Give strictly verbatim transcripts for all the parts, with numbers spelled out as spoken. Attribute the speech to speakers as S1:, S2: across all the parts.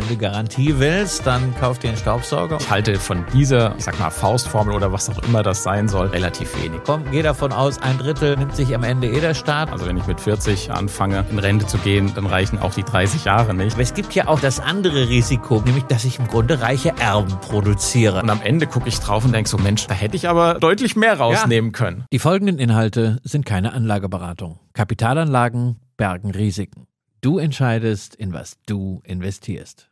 S1: du die Garantie willst, dann kauf dir einen Staubsauger.
S2: Ich halte von dieser, ich sag mal, Faustformel oder was auch immer das sein soll, relativ wenig.
S1: Komm, geh davon aus, ein Drittel nimmt sich am Ende eh der Staat.
S2: Also wenn ich mit vierzig anfange, in Rente zu gehen, dann reichen auch die dreißig Jahre nicht.
S1: Aber es gibt ja auch das andere Risiko, nämlich, dass ich im Grunde reiche Erben produziere.
S2: Und am Ende gucke ich drauf und denke so, Mensch, da hätte ich aber deutlich mehr rausnehmen ja. können.
S1: Die folgenden Inhalte sind keine Anlageberatung. Kapitalanlagen bergen Risiken. Du entscheidest, in was du investierst.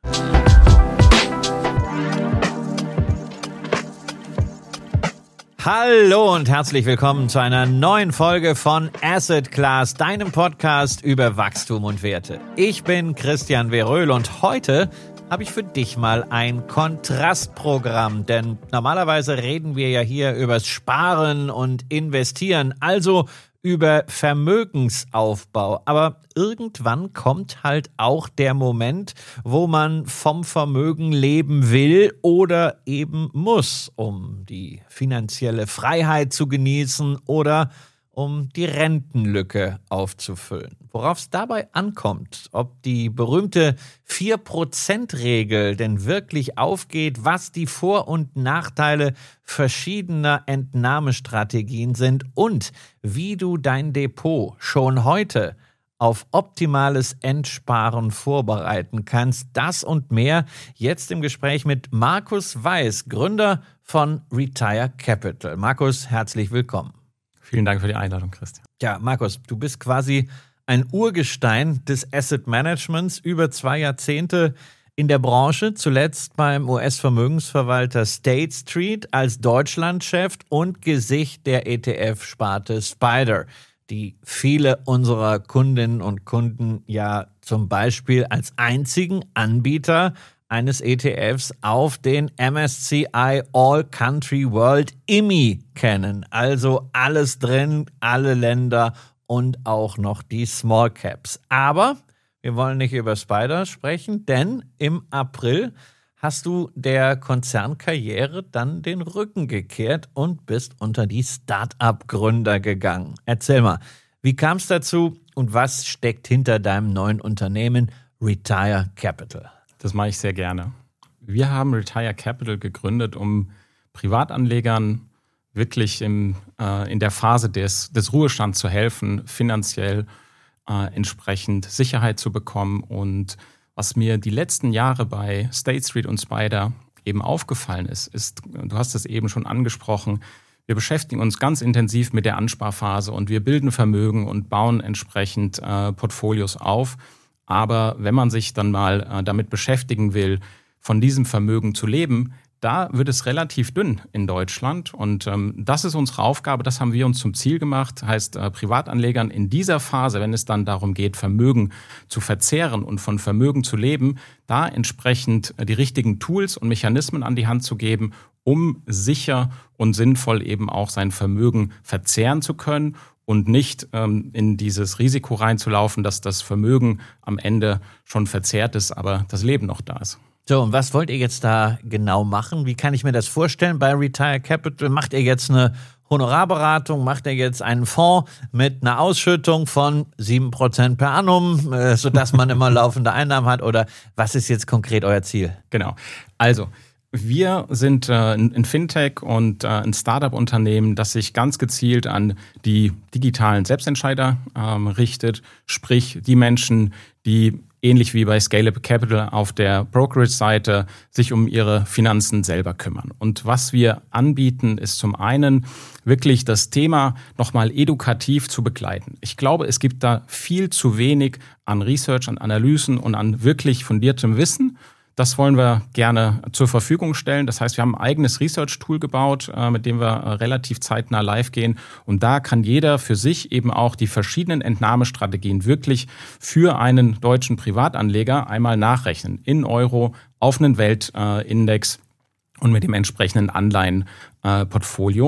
S1: Hallo und herzlich willkommen zu einer neuen Folge von Asset Class, deinem Podcast über Wachstum und Werte. Ich bin Christian Veröhl und heute habe ich für dich mal ein Kontrastprogramm, denn normalerweise reden wir ja hier übers Sparen und Investieren, also über Vermögensaufbau. Aber irgendwann kommt halt auch der Moment, wo man vom Vermögen leben will oder eben muss, um die finanzielle Freiheit zu genießen oder um die Rentenlücke aufzufüllen. Worauf es dabei ankommt, ob die berühmte vier Prozent Regel denn wirklich aufgeht, was die Vor- und Nachteile verschiedener Entnahmestrategien sind und wie du dein Depot schon heute auf optimales Entsparen vorbereiten kannst. Das und mehr jetzt im Gespräch mit Markus Weiß, Gründer von Retire Capital. Markus, herzlich willkommen.
S2: Vielen Dank für die Einladung, Christian.
S1: Ja, Markus, du bist quasi ein Urgestein des Asset Managements, über zwei Jahrzehnte in der Branche, zuletzt beim U S-Vermögensverwalter State Street als Deutschlandchef und Gesicht der E T F-Sparte Spider, die viele unserer Kundinnen und Kunden ja zum Beispiel als einzigen Anbieter eines E T Fs auf den M S C I All Country World I M I kennen. Also alles drin, alle Länder und auch noch die Small Caps. Aber wir wollen nicht über Spider sprechen, denn im April hast du der Konzernkarriere dann den Rücken gekehrt und bist unter die Start-up-Gründer gegangen. Erzähl mal, wie kam es dazu und was steckt hinter deinem neuen Unternehmen Retire Capital?
S2: Das mache ich sehr gerne. Wir haben Retire Capital gegründet, um Privatanlegern wirklich im, äh, in der Phase des, des Ruhestands zu helfen, finanziell äh, entsprechend Sicherheit zu bekommen. Und was mir die letzten Jahre bei State Street und Spider eben aufgefallen ist, ist, du hast es eben schon angesprochen, wir beschäftigen uns ganz intensiv mit der Ansparphase und wir bilden Vermögen und bauen entsprechend äh, Portfolios auf. Aber wenn man sich dann mal äh, damit beschäftigen will, von diesem Vermögen zu leben, da wird es relativ dünn in Deutschland. Und ähm, das ist unsere Aufgabe, das haben wir uns zum Ziel gemacht. Heißt, äh, Privatanlegern in dieser Phase, wenn es dann darum geht, Vermögen zu verzehren und von Vermögen zu leben, da entsprechend äh, die richtigen Tools und Mechanismen an die Hand zu geben, um sicher und sinnvoll eben auch sein Vermögen verzehren zu können. Und nicht ähm, in dieses Risiko reinzulaufen, dass das Vermögen am Ende schon verzehrt ist, aber das Leben noch da ist.
S1: So, und was wollt ihr jetzt da genau machen? Wie kann ich mir das vorstellen bei Retire Capital? Macht ihr jetzt eine Honorarberatung? Macht ihr jetzt einen Fonds mit einer Ausschüttung von sieben Prozent per annum, äh, sodass man immer laufende Einnahmen hat? Oder was ist jetzt konkret euer Ziel?
S2: Genau, also wir sind äh, ein Fintech und äh, ein Startup-Unternehmen, das sich ganz gezielt an die digitalen Selbstentscheider ähm, richtet, sprich die Menschen, die ähnlich wie bei Scale-Up Capital auf der Brokerage-Seite sich um ihre Finanzen selber kümmern. Und was wir anbieten, ist zum einen wirklich das Thema nochmal edukativ zu begleiten. Ich glaube, es gibt da viel zu wenig an Research, an Analysen und an wirklich fundiertem Wissen. Das wollen wir gerne zur Verfügung stellen. Das heißt, wir haben ein eigenes Research-Tool gebaut, mit dem wir relativ zeitnah live gehen. Und da kann jeder für sich eben auch die verschiedenen Entnahmestrategien wirklich für einen deutschen Privatanleger einmal nachrechnen. In Euro, auf einen Weltindex und mit dem entsprechenden Anleihenportfolio.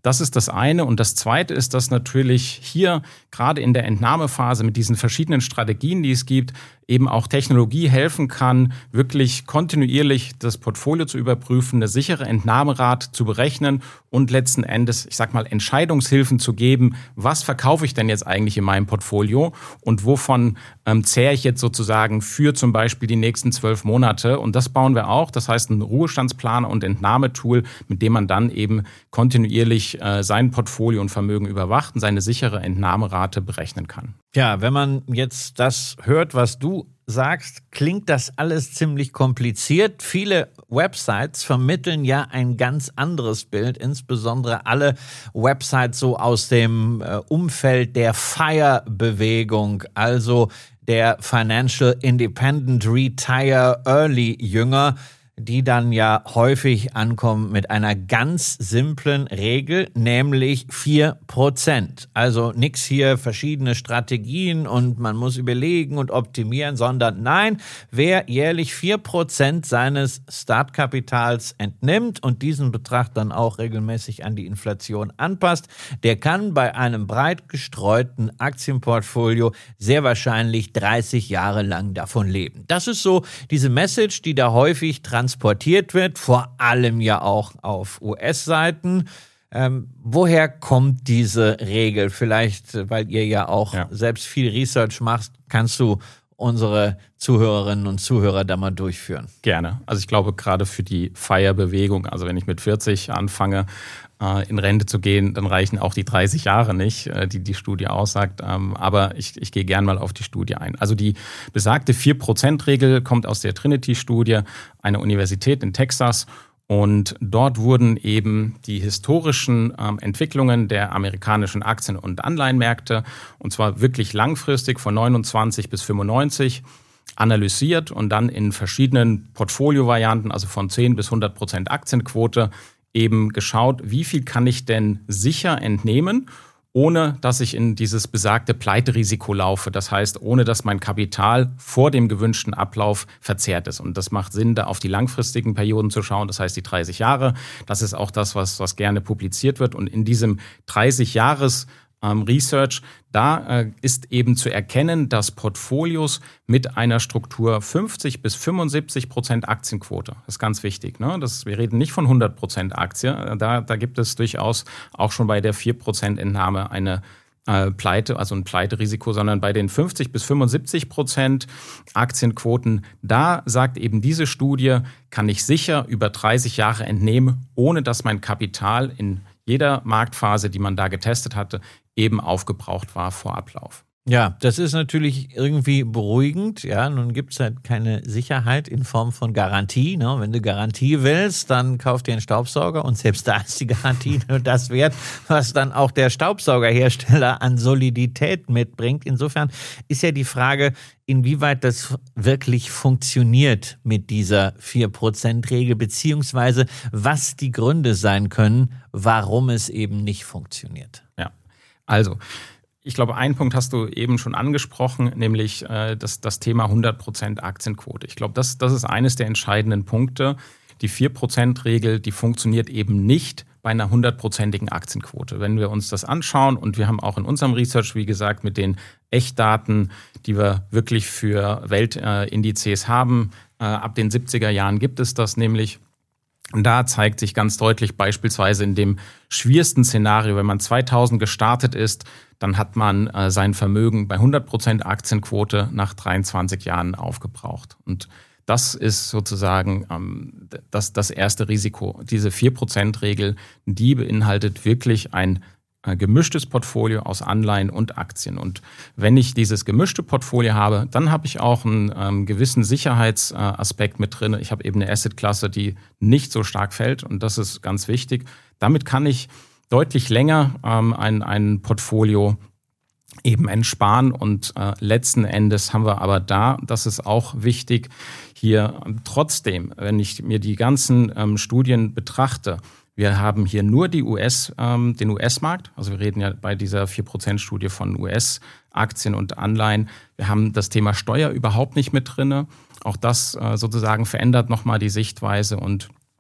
S2: Das ist das eine. Und das zweite ist, dass natürlich hier gerade in der Entnahmephase mit diesen verschiedenen Strategien, die es gibt, eben auch Technologie helfen kann, wirklich kontinuierlich das Portfolio zu überprüfen, eine sichere Entnahmerate zu berechnen und letzten Endes, ich sag mal, Entscheidungshilfen zu geben, was verkaufe ich denn jetzt eigentlich in meinem Portfolio und wovon ähm, zehre ich jetzt sozusagen für zum Beispiel die nächsten zwölf Monate. Und das bauen wir auch, das heißt ein Ruhestandsplaner und Entnahmetool, mit dem man dann eben kontinuierlich äh, sein Portfolio und Vermögen überwacht und seine sichere Entnahmerate berechnen kann.
S1: Ja, wenn man jetzt das hört, was du sagst, klingt das alles ziemlich kompliziert. Viele Websites vermitteln ja ein ganz anderes Bild, insbesondere alle Websites so aus dem äh, Umfeld der FIRE-Bewegung, also der Financial Independent Retire Early Jünger, die dann ja häufig ankommen mit einer ganz simplen Regel, nämlich vier Prozent. Also nix hier verschiedene Strategien und man muss überlegen und optimieren, sondern nein, wer jährlich vier Prozent seines Startkapitals entnimmt und diesen Betrag dann auch regelmäßig an die Inflation anpasst, der kann bei einem breit gestreuten Aktienportfolio sehr wahrscheinlich dreißig Jahre lang davon leben. Das ist so diese Message, die da häufig transportiert wird, vor allem ja auch auf U S-Seiten. Ähm, woher kommt diese Regel? Vielleicht, weil ihr ja auch ja. selbst viel Research macht, kannst du unsere Zuhörerinnen und Zuhörer da mal durchführen?
S2: Gerne. Also ich glaube, gerade für die FIRE-Bewegung, also wenn ich mit vierzig anfange, in Rente zu gehen, dann reichen auch die dreißig Jahre nicht, die die Studie aussagt. Aber ich, ich gehe gern mal auf die Studie ein. Also die besagte vier Prozent Regel kommt aus der Trinity-Studie, einer Universität in Texas. Und dort wurden eben die historischen ähm, Entwicklungen der amerikanischen Aktien- und Anleihenmärkte, und zwar wirklich langfristig von neunundzwanzig bis fünfundneunzig, analysiert und dann in verschiedenen Portfolio-Varianten, also von zehn bis hundert Prozent Aktienquote, eben geschaut, wie viel kann ich denn sicher entnehmen, ohne dass ich in dieses besagte Pleiterisiko laufe. Das heißt, ohne dass mein Kapital vor dem gewünschten Ablauf verzehrt ist. Und das macht Sinn, da auf die langfristigen Perioden zu schauen. Das heißt, die dreißig Jahre, das ist auch das, was, was gerne publiziert wird. Und in diesem dreißig Jahres ähm, Research, da äh, ist eben zu erkennen, dass Portfolios mit einer Struktur fünfzig bis fünfundsiebzig Prozent Aktienquote, das ist ganz wichtig, ne? Das, wir reden nicht von hundert Prozent Aktie, da, da gibt es durchaus auch schon bei der vier Prozent Entnahme eine äh, Pleite, also ein Pleiterisiko, sondern bei den fünfzig bis fünfundsiebzig Prozent Aktienquoten, da sagt eben diese Studie, kann ich sicher über dreißig Jahre entnehmen, ohne dass mein Kapital in jeder Marktphase, die man da getestet hatte, eben aufgebraucht war vor Ablauf.
S1: Ja, das ist natürlich irgendwie beruhigend. Ja, nun gibt es halt keine Sicherheit in Form von Garantie. Ne? Wenn du Garantie willst, dann kauf dir einen Staubsauger und selbst da ist die Garantie nur das wert, was dann auch der Staubsaugerhersteller an Solidität mitbringt. Insofern ist ja die Frage, inwieweit das wirklich funktioniert mit dieser vier Prozent Regel, beziehungsweise was die Gründe sein können, warum es eben nicht funktioniert.
S2: Ja, also ich glaube, einen Punkt hast du eben schon angesprochen, nämlich äh, das, das Thema hundert Prozent Aktienquote. Ich glaube, das, das ist eines der entscheidenden Punkte. Die vier Prozent Regel, die funktioniert eben nicht bei einer hundertprozentigen Aktienquote. Wenn wir uns das anschauen, und wir haben auch in unserem Research, wie gesagt, mit den Echtdaten, die wir wirklich für Weltindizes äh, haben, äh, ab den siebziger Jahren gibt es das nämlich. Und da zeigt sich ganz deutlich beispielsweise in dem schwierigsten Szenario, wenn man zweitausend gestartet ist, dann hat man äh, sein Vermögen bei hundert Prozent Aktienquote nach dreiundzwanzig Jahren aufgebraucht. Und das ist sozusagen ähm, das, das erste Risiko. Diese vier Prozent Regel, die beinhaltet wirklich ein äh, gemischtes Portfolio aus Anleihen und Aktien. Und wenn ich dieses gemischte Portfolio habe, dann habe ich auch einen ähm, gewissen Sicherheitsaspekt mit drin. Ich habe eben eine Assetklasse, die nicht so stark fällt, und das ist ganz wichtig. Damit kann ich deutlich länger ähm, ein, ein Portfolio eben entsparen, und äh, letzten Endes haben wir aber da, das ist auch wichtig, hier ähm, trotzdem, wenn ich mir die ganzen ähm, Studien betrachte, wir haben hier nur die U S, ähm, den U S-Markt, also wir reden ja bei dieser vier Prozent Studie von U S-Aktien und Anleihen. Wir haben das Thema Steuer überhaupt nicht mit drin. Auch das äh, sozusagen verändert nochmal die Sichtweise, und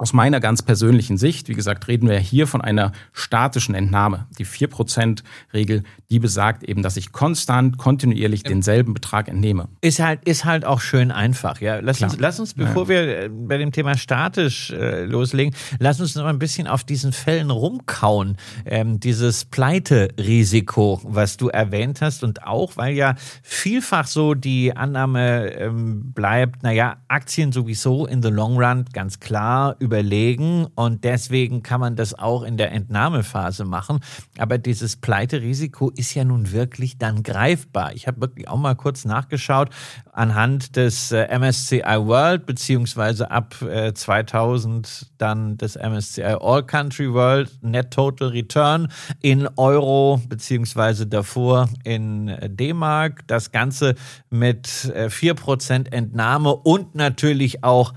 S2: Aus meiner ganz persönlichen Sicht, wie gesagt, reden wir hier von einer statischen Entnahme. Die vier Prozent Regel, die besagt eben, dass ich konstant, kontinuierlich denselben Betrag entnehme.
S1: Ist halt, ist halt auch schön einfach. Ja, lass uns, lass uns, bevor ja. wir bei dem Thema statisch äh, loslegen, lass uns noch ein bisschen auf diesen Fällen rumkauen. Ähm, dieses Pleiterisiko, was du erwähnt hast, und auch, weil ja vielfach so die Annahme ähm, bleibt, naja, Aktien sowieso in the long run, ganz klar, überlegen, und deswegen kann man das auch in der Entnahmephase machen. Aber dieses Pleiterisiko ist ja nun wirklich dann greifbar. Ich habe wirklich auch mal kurz nachgeschaut anhand des äh, M S C I World beziehungsweise ab äh, zweitausend dann des M S C I All Country World Net Total Return in Euro beziehungsweise davor in äh, D-Mark. Das Ganze mit äh, vier Prozent Entnahme und natürlich auch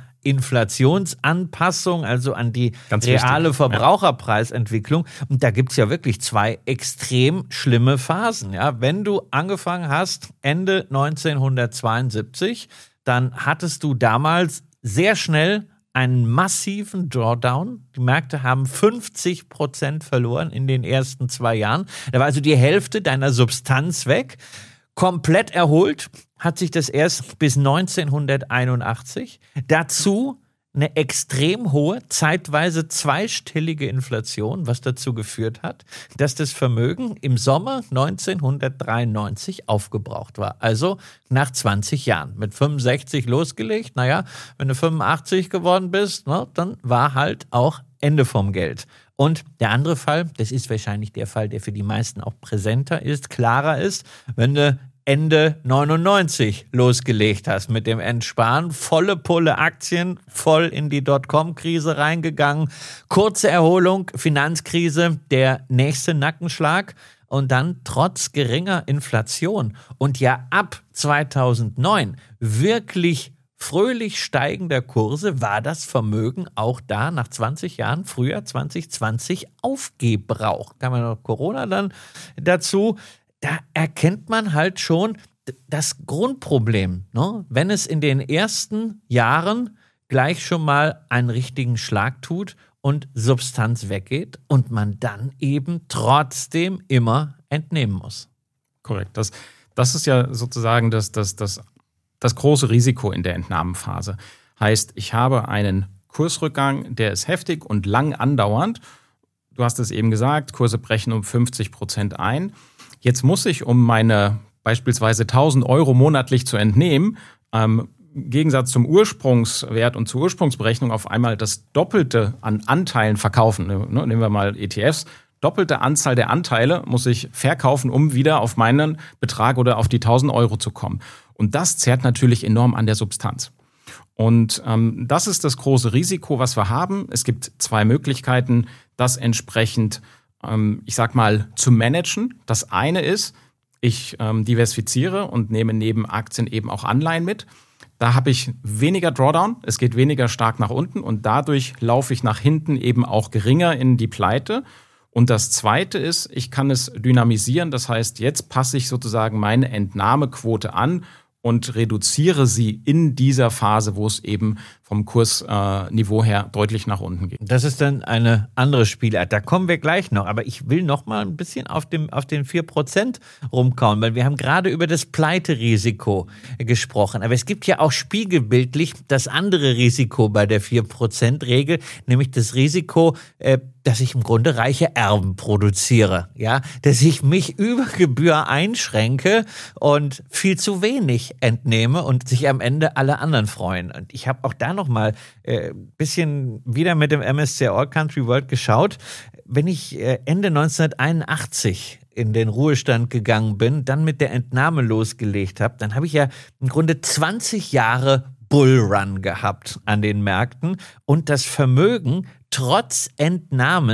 S1: Inflationsanpassung, also an die Ganz reale wichtig. Verbraucherpreisentwicklung. Und da gibt's ja wirklich zwei extrem schlimme Phasen. Ja, wenn du angefangen hast Ende neunzehnhundertzweiundsiebzig, dann hattest du damals sehr schnell einen massiven Drawdown. Die Märkte haben fünfzig Prozent verloren in den ersten zwei Jahren. Da war also die Hälfte deiner Substanz weg. Komplett erholt hat sich das erst bis neunzehnhunderteinundachtzig. Dazu eine extrem hohe, zeitweise zweistellige Inflation, was dazu geführt hat, dass das Vermögen im Sommer neunzehnhundertdreiundneunzig aufgebraucht war. Also nach zwanzig Jahren. Mit fünfundsechzig losgelegt. Naja, wenn du fünfundachtzig geworden bist, ne, dann war halt auch Ende vom Geld. Und der andere Fall, das ist wahrscheinlich der Fall, der für die meisten auch präsenter ist, klarer ist, wenn du Ende neunundneunzig losgelegt hast mit dem Entsparen, volle Pulle Aktien, voll in die Dotcom-Krise reingegangen, kurze Erholung, Finanzkrise, der nächste Nackenschlag und dann trotz geringer Inflation und ja ab zweitausendneun wirklich fröhlich steigender Kurse war das Vermögen auch da nach zwanzig Jahren, Frühjahr zwanzig zwanzig, aufgebraucht. Da haben wir noch Corona dann dazu. Da erkennt man halt schon das Grundproblem, ne? Wenn es in den ersten Jahren gleich schon mal einen richtigen Schlag tut und Substanz weggeht und man dann eben trotzdem immer entnehmen muss.
S2: Korrekt. Das, das ist ja sozusagen das, das, das Das große Risiko in der Entnahmephase. Heißt, ich habe einen Kursrückgang, der ist heftig und lang andauernd. Du hast es eben gesagt, Kurse brechen um fünfzig Prozent ein. Jetzt muss ich, um meine beispielsweise tausend Euro monatlich zu entnehmen, ähm, im Gegensatz zum Ursprungswert und zur Ursprungsberechnung auf einmal das Doppelte an Anteilen verkaufen. Ne, nehmen wir mal E T Fs. Doppelte Anzahl der Anteile muss ich verkaufen, um wieder auf meinen Betrag oder auf die tausend Euro zu kommen. Und das zerrt natürlich enorm an der Substanz. Und ähm, das ist das große Risiko, was wir haben. Es gibt zwei Möglichkeiten, das entsprechend, ähm, ich sag mal, zu managen. Das eine ist, ich ähm, diversifiziere und nehme neben Aktien eben auch Anleihen mit. Da habe ich weniger Drawdown, es geht weniger stark nach unten und dadurch laufe ich nach hinten eben auch geringer in die Pleite. Und das Zweite ist, ich kann es dynamisieren. Das heißt, jetzt passe ich sozusagen meine Entnahmequote an und reduziere sie in dieser Phase, wo es eben vom Kursniveau äh, her deutlich nach unten geht.
S1: Das ist dann eine andere Spielart. Da kommen wir gleich noch. Aber ich will noch mal ein bisschen auf, dem, auf den vier Prozent rumkauen, weil wir haben gerade über das Pleiterisiko gesprochen. Aber es gibt ja auch spiegelbildlich das andere Risiko bei der vier Prozent Regel, nämlich das Risiko, äh, dass ich im Grunde reiche Erben produziere, ja, dass ich mich über Gebühr einschränke und viel zu wenig entnehme und sich am Ende alle anderen freuen. Und ich habe auch da noch mal äh, bisschen wieder mit dem M S C I All Country World geschaut. Wenn ich äh, Ende neunzehnhunderteinundachtzig in den Ruhestand gegangen bin, dann mit der Entnahme losgelegt habe, dann habe ich ja im Grunde zwanzig Jahre Bullrun gehabt an den Märkten und das Vermögen trotz Entnahmen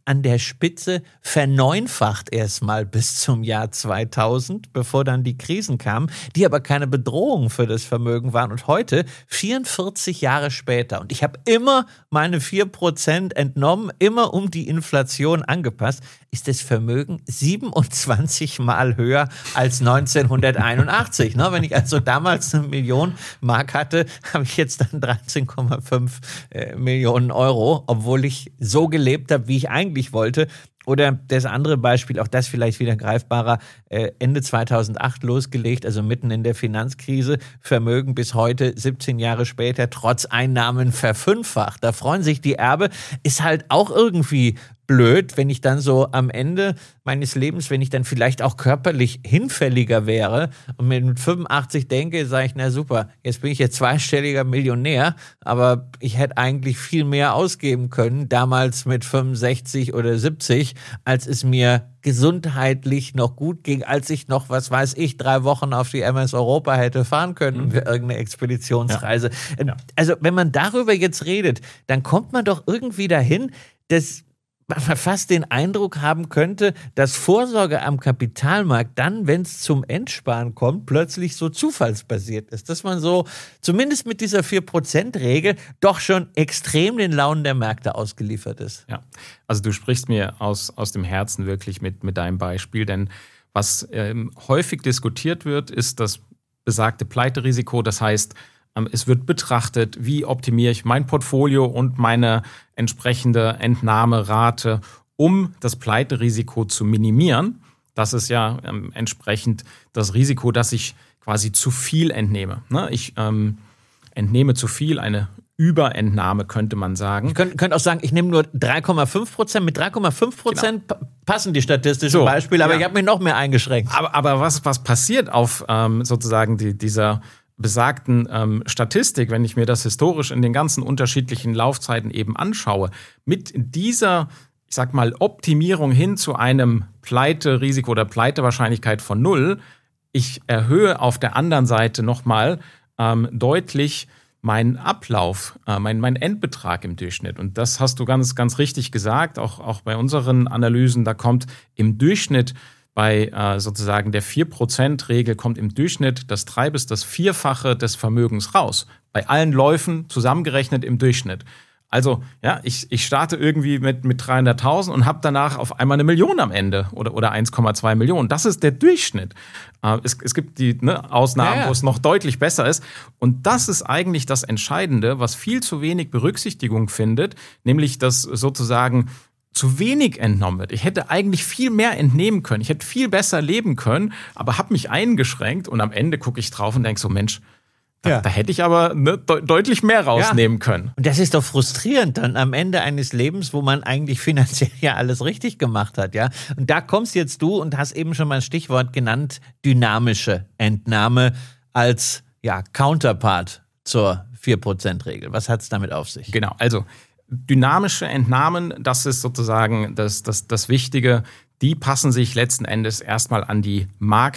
S1: an der Spitze verneunfacht erstmal bis zum Jahr zweitausend, bevor dann die Krisen kamen, die aber keine Bedrohung für das Vermögen waren. Und heute, vierundvierzig Jahre später, und ich habe immer meine vier Prozent entnommen, immer um die Inflation angepasst, ist das Vermögen siebenundzwanzig Mal höher als neunzehnhunderteinundachtzig. Ne? Wenn ich also damals eine Million Mark hatte, habe ich jetzt dann dreizehn Komma fünf äh, Millionen Euro, obwohl ich so gelebt habe, wie ich eigentlich wollte. Oder das andere Beispiel, auch das vielleicht wieder greifbarer, äh, Ende zweitausendacht losgelegt, also mitten in der Finanzkrise, Vermögen bis heute, siebzehn Jahre später, trotz Einnahmen verfünffacht. Da freuen sich die Erbe, ist halt auch irgendwie blöd, wenn ich dann so am Ende meines Lebens, wenn ich dann vielleicht auch körperlich hinfälliger wäre und mir mit fünfundachtzig denke, sage ich, na super, jetzt bin ich jetzt zweistelliger Millionär, aber ich hätte eigentlich viel mehr ausgeben können, damals mit fünfundsechzig oder siebzig, als es mir gesundheitlich noch gut ging, als ich noch, was weiß ich, drei Wochen auf die M S Europa hätte fahren können für irgendeine Expeditionsreise.
S2: Ja. Ja.
S1: Also wenn man darüber jetzt redet, dann kommt man doch irgendwie dahin, dass man fast den Eindruck haben könnte, dass Vorsorge am Kapitalmarkt dann, wenn es zum Entsparen kommt, plötzlich so zufallsbasiert ist. Dass man so, zumindest mit dieser vier Prozent Regel, doch schon extrem den Launen der Märkte ausgeliefert ist.
S2: Ja, also du sprichst mir aus, aus dem Herzen wirklich mit, mit deinem Beispiel, denn was ähm, häufig diskutiert wird, ist das besagte Pleiterisiko, das heißt, es wird betrachtet, wie optimiere ich mein Portfolio und meine entsprechende Entnahmerate, um das Pleiterisiko zu minimieren. Das ist ja ähm, entsprechend das Risiko, dass ich quasi zu viel entnehme. Ne? Ich ähm, entnehme zu viel, eine Überentnahme könnte man sagen.
S1: Ich könnte könnt auch sagen, ich nehme nur drei Komma fünf Prozent. Mit drei Komma fünf Prozent genau. passen die statistischen so, Beispiele, aber ja. ich habe mich noch mehr eingeschränkt.
S2: Aber, aber was, was passiert auf ähm, sozusagen die, dieser besagten ähm, Statistik, wenn ich mir das historisch in den ganzen unterschiedlichen Laufzeiten eben anschaue, mit dieser, ich sag mal, Optimierung hin zu einem Pleiterisiko oder Pleitewahrscheinlichkeit von null, ich erhöhe auf der anderen Seite nochmal ähm, deutlich meinen Ablauf, äh, mein, mein Endbetrag im Durchschnitt. Und das hast du ganz, ganz richtig gesagt, auch, auch bei unseren Analysen, da kommt im Durchschnitt bei äh, sozusagen der vier Prozent Regel kommt im Durchschnitt das drei- bis das Vierfache des Vermögens raus. Bei allen Läufen zusammengerechnet im Durchschnitt. Also ja, ich, ich starte irgendwie mit, mit dreihunderttausend und habe danach auf einmal eine Million am Ende oder, oder eins Komma zwei Millionen. Das ist der Durchschnitt. Äh, es, es gibt die ne, Ausnahmen, ja, ja. wo es noch deutlich besser ist. Und das ist eigentlich das Entscheidende, was viel zu wenig Berücksichtigung findet, nämlich dass sozusagen zu wenig entnommen wird. Ich hätte eigentlich viel mehr entnehmen können. Ich hätte viel besser leben können, aber habe mich eingeschränkt und am Ende gucke ich drauf und denke so, Mensch, da, ja. da hätte ich aber ne, de- deutlich mehr rausnehmen ja. können.
S1: Und das ist doch frustrierend dann am Ende eines Lebens, wo man eigentlich finanziell ja alles richtig gemacht hat, ja. Und da kommst jetzt du und hast eben schon mal ein Stichwort genannt, dynamische Entnahme als ja, Counterpart zur vier Prozent Regel. Was hat es damit auf sich?
S2: Genau, also dynamische Entnahmen, das ist sozusagen das, das, das Wichtige. Die passen sich letzten Endes erstmal an die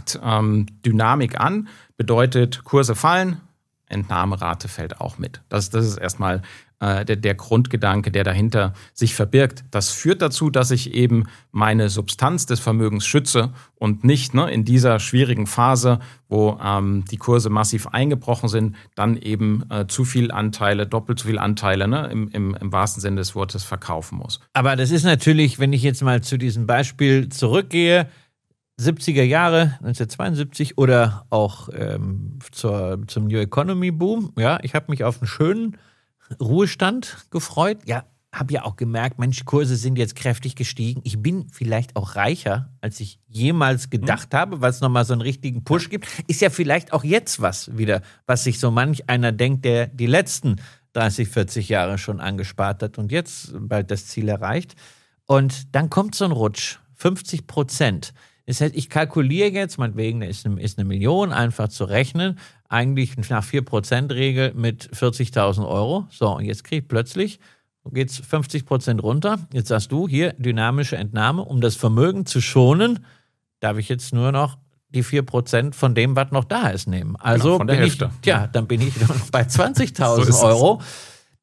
S2: Marktdynamik ähm, an. Bedeutet, Kurse fallen, Entnahmerate fällt auch mit. Das, das ist erstmal äh, der, der Grundgedanke, der dahinter sich verbirgt. Das führt dazu, dass ich eben meine Substanz des Vermögens schütze und nicht ne, in dieser schwierigen Phase, wo ähm, die Kurse massiv eingebrochen sind, dann eben äh, zu viel Anteile, doppelt so viel Anteile ne, im, im, im wahrsten Sinne des Wortes verkaufen muss. Aber
S1: das ist natürlich, wenn ich jetzt mal zu diesem Beispiel zurückgehe, siebziger Jahre, neunzehnhundertzweiundsiebzig oder auch ähm, zur, zum New Economy Boom. Ja, ich habe mich auf einen schönen Ruhestand gefreut. Ja, habe ja auch gemerkt, Mensch, Kurse sind jetzt kräftig gestiegen. Ich bin vielleicht auch reicher, als ich jemals gedacht mhm. habe, weil es nochmal so einen richtigen Push gibt. Ist ja vielleicht auch jetzt was wieder, was sich so manch einer denkt, der die letzten dreißig, vierzig Jahre schon angespart hat und jetzt bald das Ziel erreicht. Und dann kommt so ein Rutsch, fünfzig Prozent. Das heißt, ich kalkuliere jetzt, meinetwegen ist eine, ist eine Million, einfach zu rechnen, eigentlich nach vier Prozent Regel mit vierzigtausend Euro. So, und jetzt kriege ich plötzlich, geht es fünfzig Prozent runter. Jetzt sagst du, hier dynamische Entnahme, um das Vermögen zu schonen, darf ich jetzt nur noch die vier Prozent von dem, was noch da ist, nehmen. Also
S2: genau, von der
S1: bin
S2: Hälfte.
S1: Ich, ja, dann bin ich noch bei zwanzigtausend so Euro.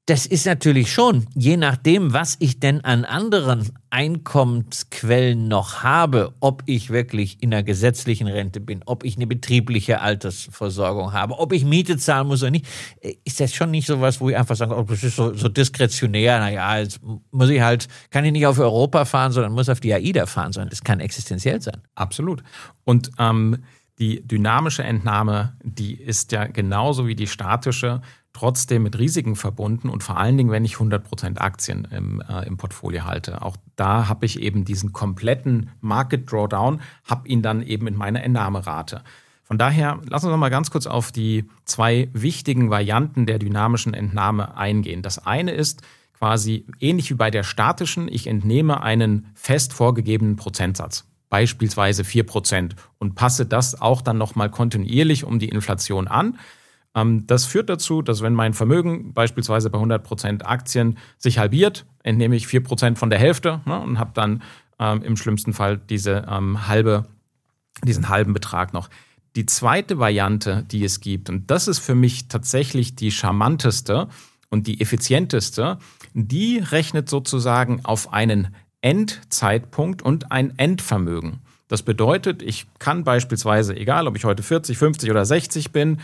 S1: Das ist natürlich schon, je nachdem, was ich denn an anderen Einkommensquellen noch habe, ob ich wirklich in einer gesetzlichen Rente bin, ob ich eine betriebliche Altersversorgung habe, ob ich Miete zahlen muss oder nicht, ist das schon nicht so was, wo ich einfach sage, oh, das ist so, so diskretionär, naja, jetzt muss ich halt, kann ich nicht auf Europa fahren, sondern muss auf die AIDA fahren, sondern das kann existenziell sein.
S2: Absolut. Und ähm, die dynamische Entnahme, die ist ja genauso wie die statische trotzdem mit Risiken verbunden und vor allen Dingen, wenn ich hundert Prozent Aktien im, äh, im Portfolio halte. Auch da habe ich eben diesen kompletten Market Drawdown, habe ihn dann eben in meiner Entnahmerate. Von daher, lass uns noch mal ganz kurz auf die zwei wichtigen Varianten der dynamischen Entnahme eingehen. Das eine ist quasi ähnlich wie bei der statischen, ich entnehme einen fest vorgegebenen Prozentsatz, beispielsweise vier Prozent, und passe das auch dann nochmal kontinuierlich um die Inflation an. Das führt dazu, dass wenn mein Vermögen beispielsweise bei hundert Prozent Aktien sich halbiert, entnehme ich vier Prozent von der Hälfte, ne, und habe dann ähm, im schlimmsten Fall diese, ähm, halbe, diesen halben Betrag noch. Die zweite Variante, die es gibt, und das ist für mich tatsächlich die charmanteste und die effizienteste, die rechnet sozusagen auf einen Endzeitpunkt und ein Endvermögen. Das bedeutet, ich kann beispielsweise, egal ob ich heute vierzig, fünfzig oder sechzig bin,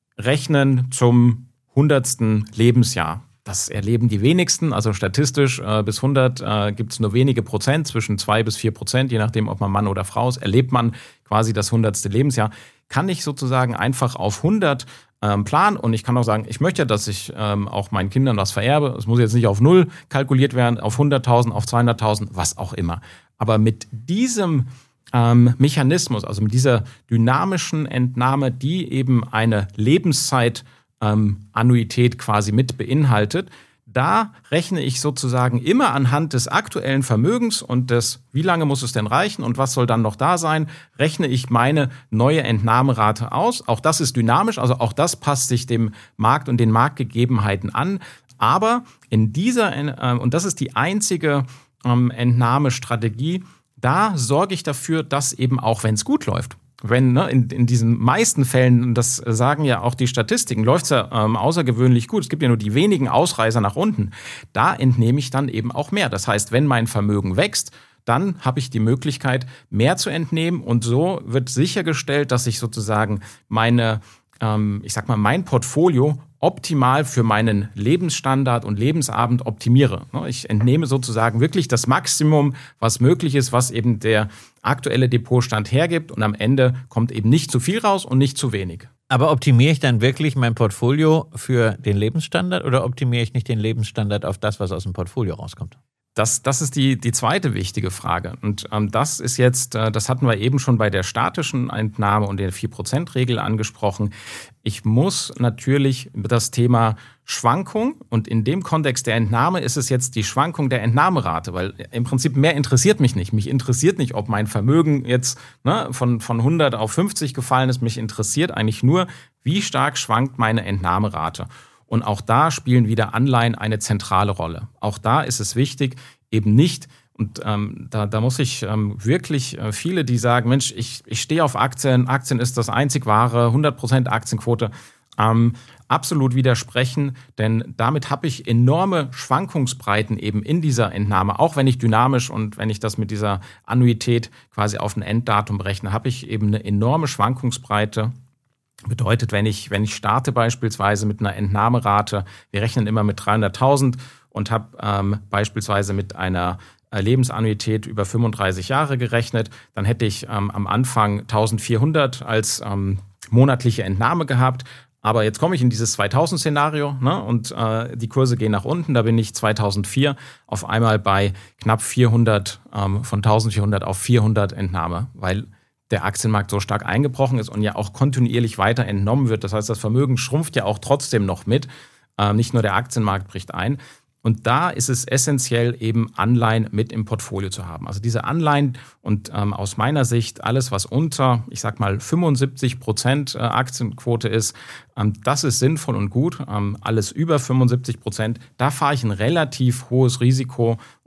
S2: rechnen zum hundertsten Lebensjahr. Das erleben die wenigsten, also statistisch äh, bis hundert äh, gibt es nur wenige Prozent, zwischen zwei bis vier Prozent, je nachdem, ob man Mann oder Frau ist, erlebt man quasi das hundertste Lebensjahr. Kann ich sozusagen einfach auf hundert ähm, planen, und ich kann auch sagen, ich möchte ja, dass ich ähm, auch meinen Kindern was vererbe. Es muss jetzt nicht auf null kalkuliert werden, auf hunderttausend, auf zweihunderttausend, was auch immer. Aber mit diesem Ähm, Mechanismus, also mit dieser dynamischen Entnahme, die eben eine Lebenszeit-Annuität ähm, quasi mit beinhaltet, da rechne ich sozusagen immer anhand des aktuellen Vermögens und des, wie lange muss es denn reichen und was soll dann noch da sein, rechne ich meine neue Entnahmerate aus. Auch das ist dynamisch, also auch das passt sich dem Markt und den Marktgegebenheiten an. Aber in dieser, äh, und das ist die einzige ähm, Entnahmestrategie, da sorge ich dafür, dass eben auch, wenn es gut läuft, wenn ne, in, in diesen meisten Fällen, das sagen ja auch die Statistiken, läuft es ja ähm, außergewöhnlich gut, es gibt ja nur die wenigen Ausreißer nach unten, da entnehme ich dann eben auch mehr. Das heißt, wenn mein Vermögen wächst, dann habe ich die Möglichkeit, mehr zu entnehmen, und so wird sichergestellt, dass ich sozusagen meine, ähm, ich sag mal, mein Portfolio optimal für meinen Lebensstandard und Lebensabend optimiere. Ich entnehme sozusagen wirklich das Maximum, was möglich ist, was eben der aktuelle Depotstand hergibt, und am Ende kommt eben nicht zu viel raus und nicht zu wenig.
S1: Aber optimiere ich dann wirklich mein Portfolio für den Lebensstandard oder optimiere ich nicht den Lebensstandard auf das, was aus dem Portfolio rauskommt?
S2: Das, das ist die, die zweite wichtige Frage. Und ähm, das ist jetzt, äh, das hatten wir eben schon bei der statischen Entnahme und der vier Prozent Regel angesprochen. Ich muss natürlich das Thema Schwankung, und in dem Kontext der Entnahme ist es jetzt die Schwankung der Entnahmerate, weil im Prinzip mehr interessiert mich nicht. Mich interessiert nicht, ob mein Vermögen jetzt ne, von, von hundert auf fünfzig gefallen ist. Mich interessiert eigentlich nur, wie stark schwankt meine Entnahmerate. Und auch da spielen wieder Anleihen eine zentrale Rolle. Auch da ist es wichtig, eben nicht, und ähm, da, da muss ich ähm, wirklich äh, viele, die sagen, Mensch, ich, ich stehe auf Aktien, Aktien ist das einzig wahre, hundert Prozent Aktienquote, ähm, absolut widersprechen, denn damit habe ich enorme Schwankungsbreiten eben in dieser Entnahme. Auch wenn ich dynamisch und wenn ich das mit dieser Annuität quasi auf ein Enddatum berechne, habe ich eben eine enorme Schwankungsbreite. Bedeutet, wenn ich, wenn ich starte beispielsweise mit einer Entnahmerate, wir rechnen immer mit dreihunderttausend und habe ähm, beispielsweise mit einer Lebensannuität über fünfunddreißig Jahre gerechnet, dann hätte ich ähm, am Anfang eintausendvierhundert als ähm, monatliche Entnahme gehabt. Aber jetzt komme ich in dieses zweitausend-Szenario, ne, und äh, die Kurse gehen nach unten. Da bin ich zweitausendvier auf einmal bei knapp vierhundert, ähm, von eintausendvierhundert auf vierhundert Entnahme, weil der Aktienmarkt so stark eingebrochen ist und ja auch kontinuierlich weiter entnommen wird. Das heißt, das Vermögen schrumpft ja auch trotzdem noch mit. Ähm, nicht nur der Aktienmarkt bricht ein. Und da ist es essentiell, eben Anleihen mit im Portfolio zu haben. Also diese Anleihen und ähm, aus meiner Sicht alles, was unter, ich sag mal, fünfundsiebzig Prozent Aktienquote ist, ähm, das ist sinnvoll und gut. Ähm, alles über fünfundsiebzig Prozent, da fahre ich ein relativ hohes Risiko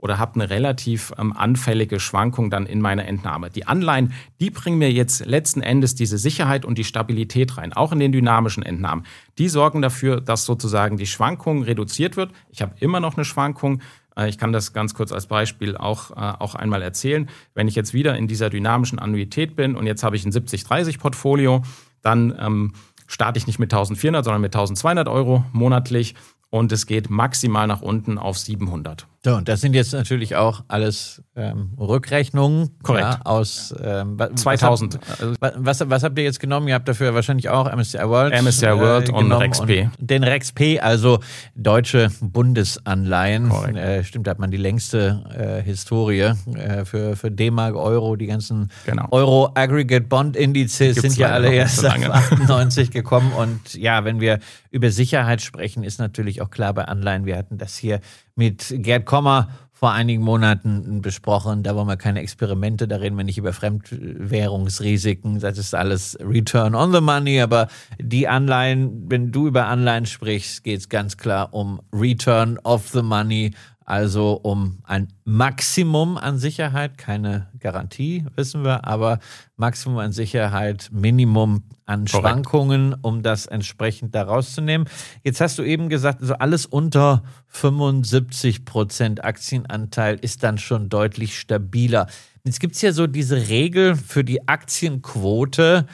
S2: oder habe eine relativ ähm, anfällige Schwankung dann in meiner Entnahme. Die Anleihen, die bringen mir jetzt letzten Endes diese Sicherheit und die Stabilität rein, auch in den dynamischen Entnahmen. Die sorgen dafür, dass sozusagen die Schwankung reduziert wird. Ich habe immer noch eine Schwankung. Ich kann das ganz kurz als Beispiel auch, äh, auch einmal erzählen. Wenn ich jetzt wieder in dieser dynamischen Annuität bin und jetzt habe ich ein siebzig dreißig Portfolio, dann ähm, starte ich nicht mit eintausendvierhundert, sondern mit eintausendzweihundert Euro monatlich und es geht maximal nach unten auf siebenhundert.
S1: So, und das sind jetzt natürlich auch alles ähm, Rückrechnungen.
S2: Korrekt.
S1: Ja, aus ähm, was,
S2: zweitausend.
S1: Was, was, was habt ihr jetzt genommen? Ihr habt dafür wahrscheinlich auch M S C I World.
S2: M S C I World äh, und RexP.
S1: Und den RexP, also deutsche Bundesanleihen. Äh, stimmt, da hat man die längste äh, Historie äh, für, für D-Mark, Euro, die ganzen
S2: genau.
S1: Euro-Aggregate-Bond-Indizes sind ja alle erst seit achtundneunzig gekommen. Und ja, wenn wir über Sicherheit sprechen, ist natürlich auch klar bei Anleihen, wir hatten das hier mit Gerd Kommer vor einigen Monaten besprochen. Da wollen wir keine Experimente, da reden wir nicht über Fremdwährungsrisiken. Das ist alles Return on the Money. Aber die Anleihen, wenn du über Anleihen sprichst, geht es ganz klar um Return of the Money. Also um ein Maximum an Sicherheit, keine Garantie, wissen wir, aber Maximum an Sicherheit, Minimum an
S2: Korrekt.
S1: Schwankungen, um das entsprechend da rauszunehmen. Jetzt hast du eben gesagt, also alles unter fünfundsiebzig Prozent Aktienanteil ist dann schon deutlich stabiler. Jetzt gibt es ja so diese Regel für die Aktienquote,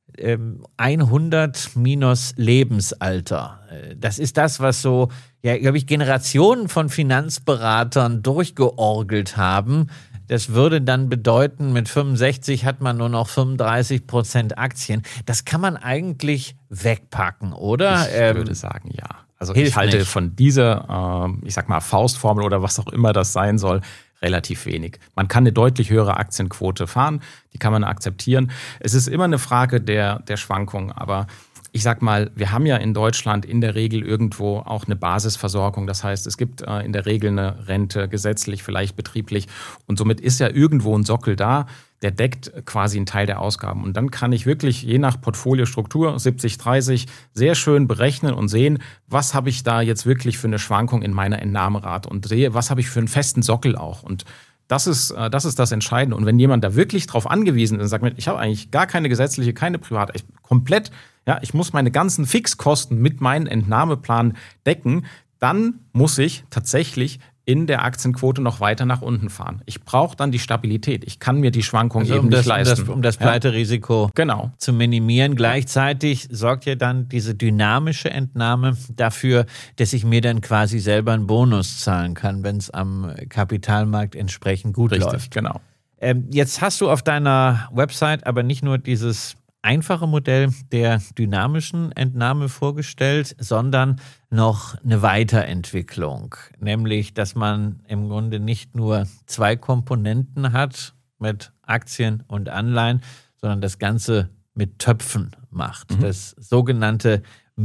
S1: hundert minus Lebensalter. Das ist das, was so, ja, glaube ich, Generationen von Finanzberatern durchgeorgelt haben. Das würde dann bedeuten, mit fünfundsechzig hat man nur noch fünfunddreißig Prozent Aktien. Das kann man eigentlich wegpacken, oder?
S2: Ich
S1: ähm,
S2: würde sagen, ja. Also ich halte
S1: nicht.
S2: von dieser, äh, ich sag mal, Faustformel oder was auch immer das sein soll, relativ wenig. Man kann eine deutlich höhere Aktienquote fahren, die kann man akzeptieren. Es ist immer eine Frage der, der Schwankung, aber ich sag mal, wir haben ja in Deutschland in der Regel irgendwo auch eine Basisversorgung. Das heißt, es gibt äh, in der Regel eine Rente, gesetzlich, vielleicht betrieblich. Und somit ist ja irgendwo ein Sockel da, der deckt quasi einen Teil der Ausgaben. Und dann kann ich wirklich je nach Portfoliostruktur siebzig dreißig sehr schön berechnen und sehen, was habe ich da jetzt wirklich für eine Schwankung in meiner Entnahmerate und sehe, was habe ich für einen festen Sockel auch. Und das ist, das ist das Entscheidende. Und wenn jemand da wirklich drauf angewiesen ist und sagt, ich habe eigentlich gar keine gesetzliche, keine private, ich, komplett, ja, ich muss meine ganzen Fixkosten mit meinem Entnahmeplan decken, dann muss ich tatsächlich in der Aktienquote noch weiter nach unten fahren. Ich brauche dann die Stabilität. Ich kann mir die Schwankung
S1: also
S2: eben
S1: um das,
S2: nicht leisten.
S1: Um das, um das Pleiterisiko
S2: ja. genau.
S1: zu minimieren. Gleichzeitig sorgt ja dann diese dynamische Entnahme dafür, dass ich mir dann quasi selber einen Bonus zahlen kann, wenn es am Kapitalmarkt entsprechend gut
S2: Richtig,
S1: läuft.
S2: Genau.
S1: Ähm, jetzt hast du auf deiner Website aber nicht nur dieses einfache Modell der dynamischen Entnahme vorgestellt, sondern noch eine Weiterentwicklung, nämlich, dass man im Grunde nicht nur zwei Komponenten hat mit Aktien und Anleihen, sondern das Ganze mit Töpfen macht. Mhm. Das sogenannte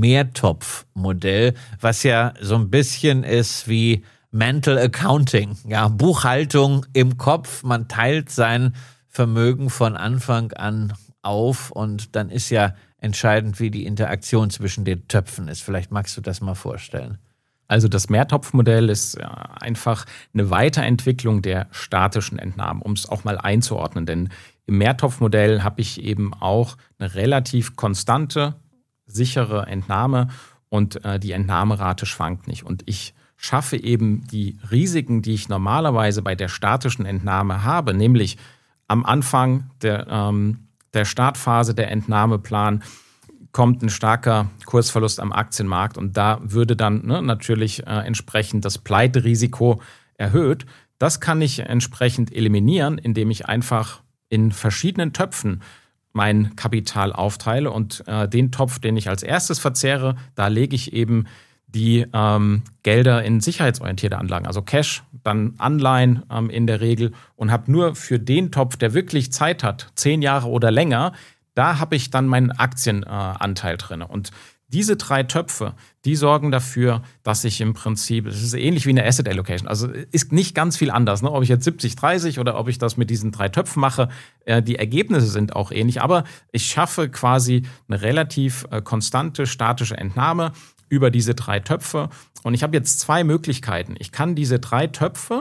S1: Mehrtopfmodell, was ja so ein bisschen ist wie Mental Accounting, ja, Buchhaltung im Kopf. Man teilt sein Vermögen von Anfang an auf und dann ist ja entscheidend, wie die Interaktion zwischen den Töpfen ist. Vielleicht magst du das mal vorstellen.
S2: Also das Mehrtopfmodell ist ja einfach eine Weiterentwicklung der statischen Entnahmen, um es auch mal einzuordnen. Denn im Mehrtopfmodell habe ich eben auch eine relativ konstante, sichere Entnahme und äh, die Entnahmerate schwankt nicht. Und ich schaffe eben die Risiken, die ich normalerweise bei der statischen Entnahme habe, nämlich am Anfang der ähm, der Startphase, der Entnahmeplan, kommt ein starker Kursverlust am Aktienmarkt und da würde dann ne, natürlich äh, entsprechend das Pleiterisiko erhöht. Das kann ich entsprechend eliminieren, indem ich einfach in verschiedenen Töpfen mein Kapital aufteile und äh, den Topf, den ich als erstes verzehre, da lege ich eben die ähm, Gelder in sicherheitsorientierte Anlagen, also Cash, dann Anleihen ähm, in der Regel und habe nur für den Topf, der wirklich Zeit hat, zehn Jahre oder länger, da habe ich dann meinen Aktienanteil äh, drin. Und diese drei Töpfe, die sorgen dafür, dass ich im Prinzip, es ist ähnlich wie eine Asset Allocation, also ist nicht ganz viel anders, ne? Ob ich jetzt siebzig dreißig oder ob ich das mit diesen drei Töpfen mache, äh, die Ergebnisse sind auch ähnlich, aber ich schaffe quasi eine relativ äh, konstante statische Entnahme über diese drei Töpfe. Und ich habe jetzt zwei Möglichkeiten. Ich kann diese drei Töpfe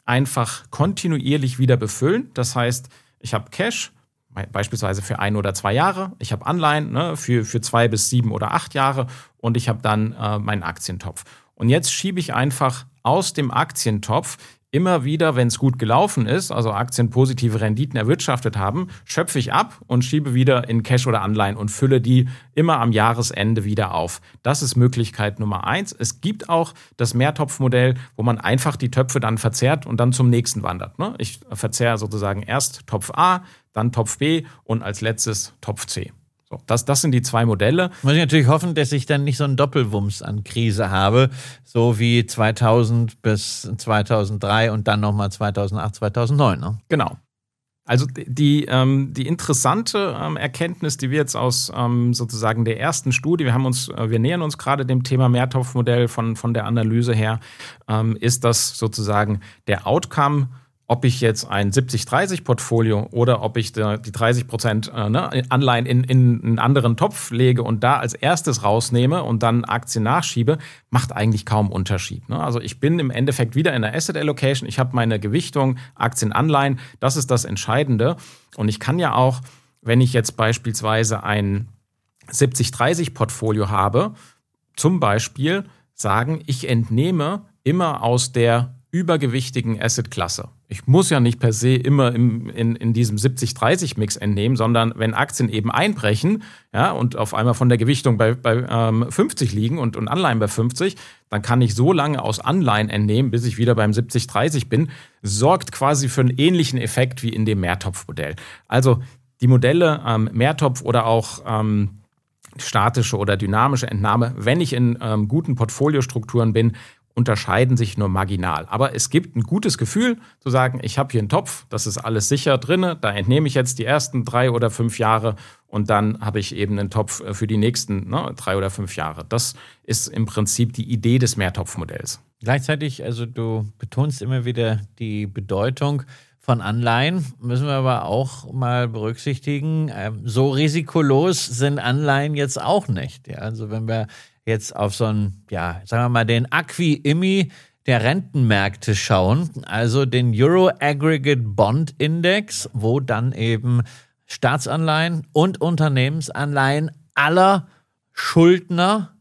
S2: einfach kontinuierlich wieder befüllen. Das heißt, ich habe Cash, beispielsweise für ein oder zwei Jahre. Ich habe Anleihen ne, für, für zwei bis sieben oder acht Jahre und ich habe dann äh, meinen Aktientopf. Und jetzt schiebe ich einfach aus dem Aktientopf immer wieder, wenn es gut gelaufen ist, also Aktien positive Renditen erwirtschaftet haben, schöpfe ich ab und schiebe wieder in Cash oder Anleihen und fülle die immer am Jahresende wieder auf. Das ist Möglichkeit Nummer eins. Es gibt auch das Mehrtopfmodell, wo man einfach die Töpfe dann verzehrt und dann zum nächsten wandert. Ne? Ich verzehre sozusagen erst Topf A, dann Topf B und als letztes Topf C. So, das, das sind die zwei Modelle.
S1: Muss ich natürlich hoffen, dass ich dann nicht so einen Doppelwumms an Krise habe, so wie zweitausend bis zweitausenddrei und dann nochmal zweitausendacht, zweitausendneun. Ne?
S2: Genau. Also die, ähm, die interessante ähm, Erkenntnis, die wir jetzt aus ähm, sozusagen der ersten Studie, wir haben uns, äh, wir nähern uns gerade dem Thema Mehrtopfmodell von, von der Analyse her, ähm, ist, dass sozusagen der Outcome, ob ich jetzt ein siebzig dreißig Portfolio oder ob ich die dreißig Prozent äh, ne, Anleihen in, in einen anderen Topf lege und da als erstes rausnehme und dann Aktien nachschiebe, macht eigentlich kaum Unterschied. Ne? Also ich bin im Endeffekt wieder in der Asset Allocation, ich habe meine Gewichtung, Aktien, Anleihen, das ist das Entscheidende. Und ich kann ja auch, wenn ich jetzt beispielsweise ein siebzig dreißig Portfolio habe, zum Beispiel sagen, ich entnehme immer aus der übergewichtigen Assetklasse. Ich muss ja nicht per se immer im, in, in diesem siebzig dreißig Mix entnehmen, sondern wenn Aktien eben einbrechen ja, und auf einmal von der Gewichtung bei, bei ähm, fünfzig liegen und, und Anleihen bei fünfzig, dann kann ich so lange aus Anleihen entnehmen, bis ich wieder beim siebzig dreißig bin. Sorgt quasi für einen ähnlichen Effekt wie in dem Mehrtopfmodell. Also die Modelle ähm, Mehrtopf oder auch ähm, statische oder dynamische Entnahme, wenn ich in ähm, guten Portfoliostrukturen bin, unterscheiden sich nur marginal. Aber es gibt ein gutes Gefühl zu sagen, ich habe hier einen Topf, das ist alles sicher drin, da entnehme ich jetzt die ersten drei oder fünf Jahre und dann habe ich eben einen Topf für die nächsten ne, drei oder fünf Jahre. Das ist im Prinzip die Idee des Mehrtopfmodells.
S1: Gleichzeitig, also du betonst immer wieder die Bedeutung von Anleihen, müssen wir aber auch mal berücksichtigen, so risikolos sind Anleihen jetzt auch nicht. Ja, also wenn wir jetzt auf so einen, ja, sagen wir mal, den Acqui-Immi der Rentenmärkte schauen, also den Euro Aggregate Bond Index, wo dann eben Staatsanleihen und Unternehmensanleihen aller Schuldner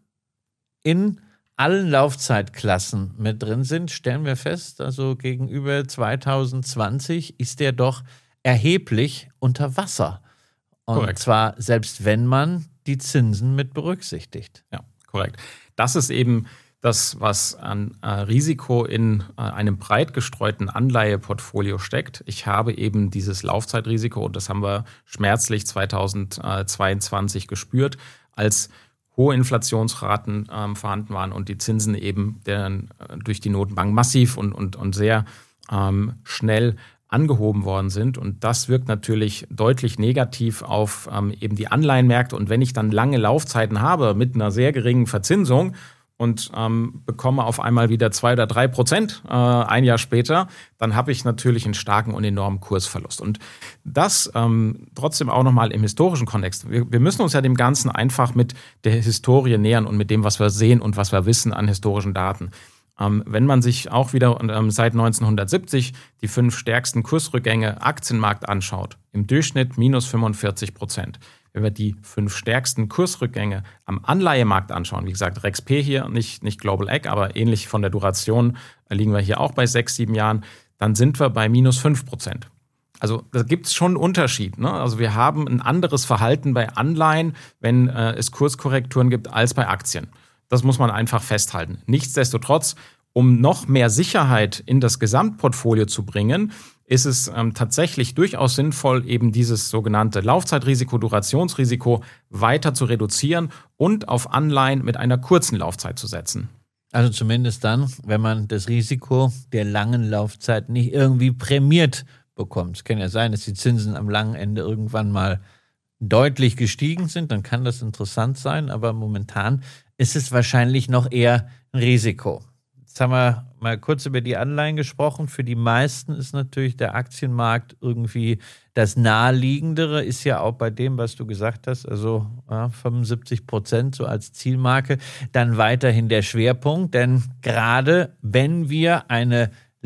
S1: in allen Laufzeitklassen mit drin sind, stellen wir fest, also gegenüber zweitausendzwanzig ist der doch erheblich unter Wasser. Und
S2: Korrekt.
S1: Zwar selbst wenn man die Zinsen mit berücksichtigt.
S2: Ja. Korrekt. Das ist eben das, was an äh, Risiko in äh, einem breit gestreuten Anleiheportfolio steckt. Ich habe eben dieses Laufzeitrisiko, und das haben wir schmerzlich zweitausendzweiundzwanzig gespürt, als hohe Inflationsraten ähm, vorhanden waren und die Zinsen eben deren, äh, durch die Notenbank massiv und, und, und sehr ähm, schnell angehoben worden sind. Und das wirkt natürlich deutlich negativ auf ähm, eben die Anleihenmärkte. Und wenn ich dann lange Laufzeiten habe mit einer sehr geringen Verzinsung und ähm, bekomme auf einmal wieder zwei oder drei Prozent äh, ein Jahr später, dann habe ich natürlich einen starken und enormen Kursverlust. Und das ähm, trotzdem auch nochmal im historischen Kontext. Wir, wir müssen uns ja dem Ganzen einfach mit der Historie nähern und mit dem, was wir sehen und was wir wissen an historischen Daten. Ähm, wenn man sich auch wieder ähm, seit neunzehnhundertsiebzig die fünf stärksten Kursrückgänge Aktienmarkt anschaut, im Durchschnitt minus fünfundvierzig Prozent. Wenn wir die fünf stärksten Kursrückgänge am Anleihemarkt anschauen, wie gesagt, R E X P hier, nicht, nicht Global Ag, aber ähnlich von der Duration äh, liegen wir hier auch bei sechs, sieben Jahren, dann sind wir bei minus fünf Prozent. Also da gibt es schon einen Unterschied. Ne? Also wir haben ein anderes Verhalten bei Anleihen, wenn äh, es Kurskorrekturen gibt, als bei Aktien. Das muss man einfach festhalten. Nichtsdestotrotz, um noch mehr Sicherheit in das Gesamtportfolio zu bringen, ist es ähm, tatsächlich durchaus sinnvoll, eben dieses sogenannte Laufzeitrisiko, Durationsrisiko weiter zu reduzieren und auf Anleihen mit einer kurzen Laufzeit zu setzen.
S1: Also zumindest dann, wenn man das Risiko der langen Laufzeit nicht irgendwie prämiert bekommt. Es kann ja sein, dass die Zinsen am langen Ende irgendwann mal deutlich gestiegen sind, dann kann das interessant sein, aber momentan ist es wahrscheinlich noch eher ein Risiko. Jetzt haben wir mal kurz über die Anleihen gesprochen. Für die meisten ist natürlich der Aktienmarkt irgendwie das Naheliegendere, ist ja auch bei dem, was du gesagt hast, also ja, fünfundsiebzig Prozent so als Zielmarke, dann weiterhin der Schwerpunkt, denn gerade wenn wir eine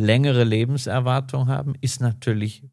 S1: längere Lebenserwartung haben, ist natürlich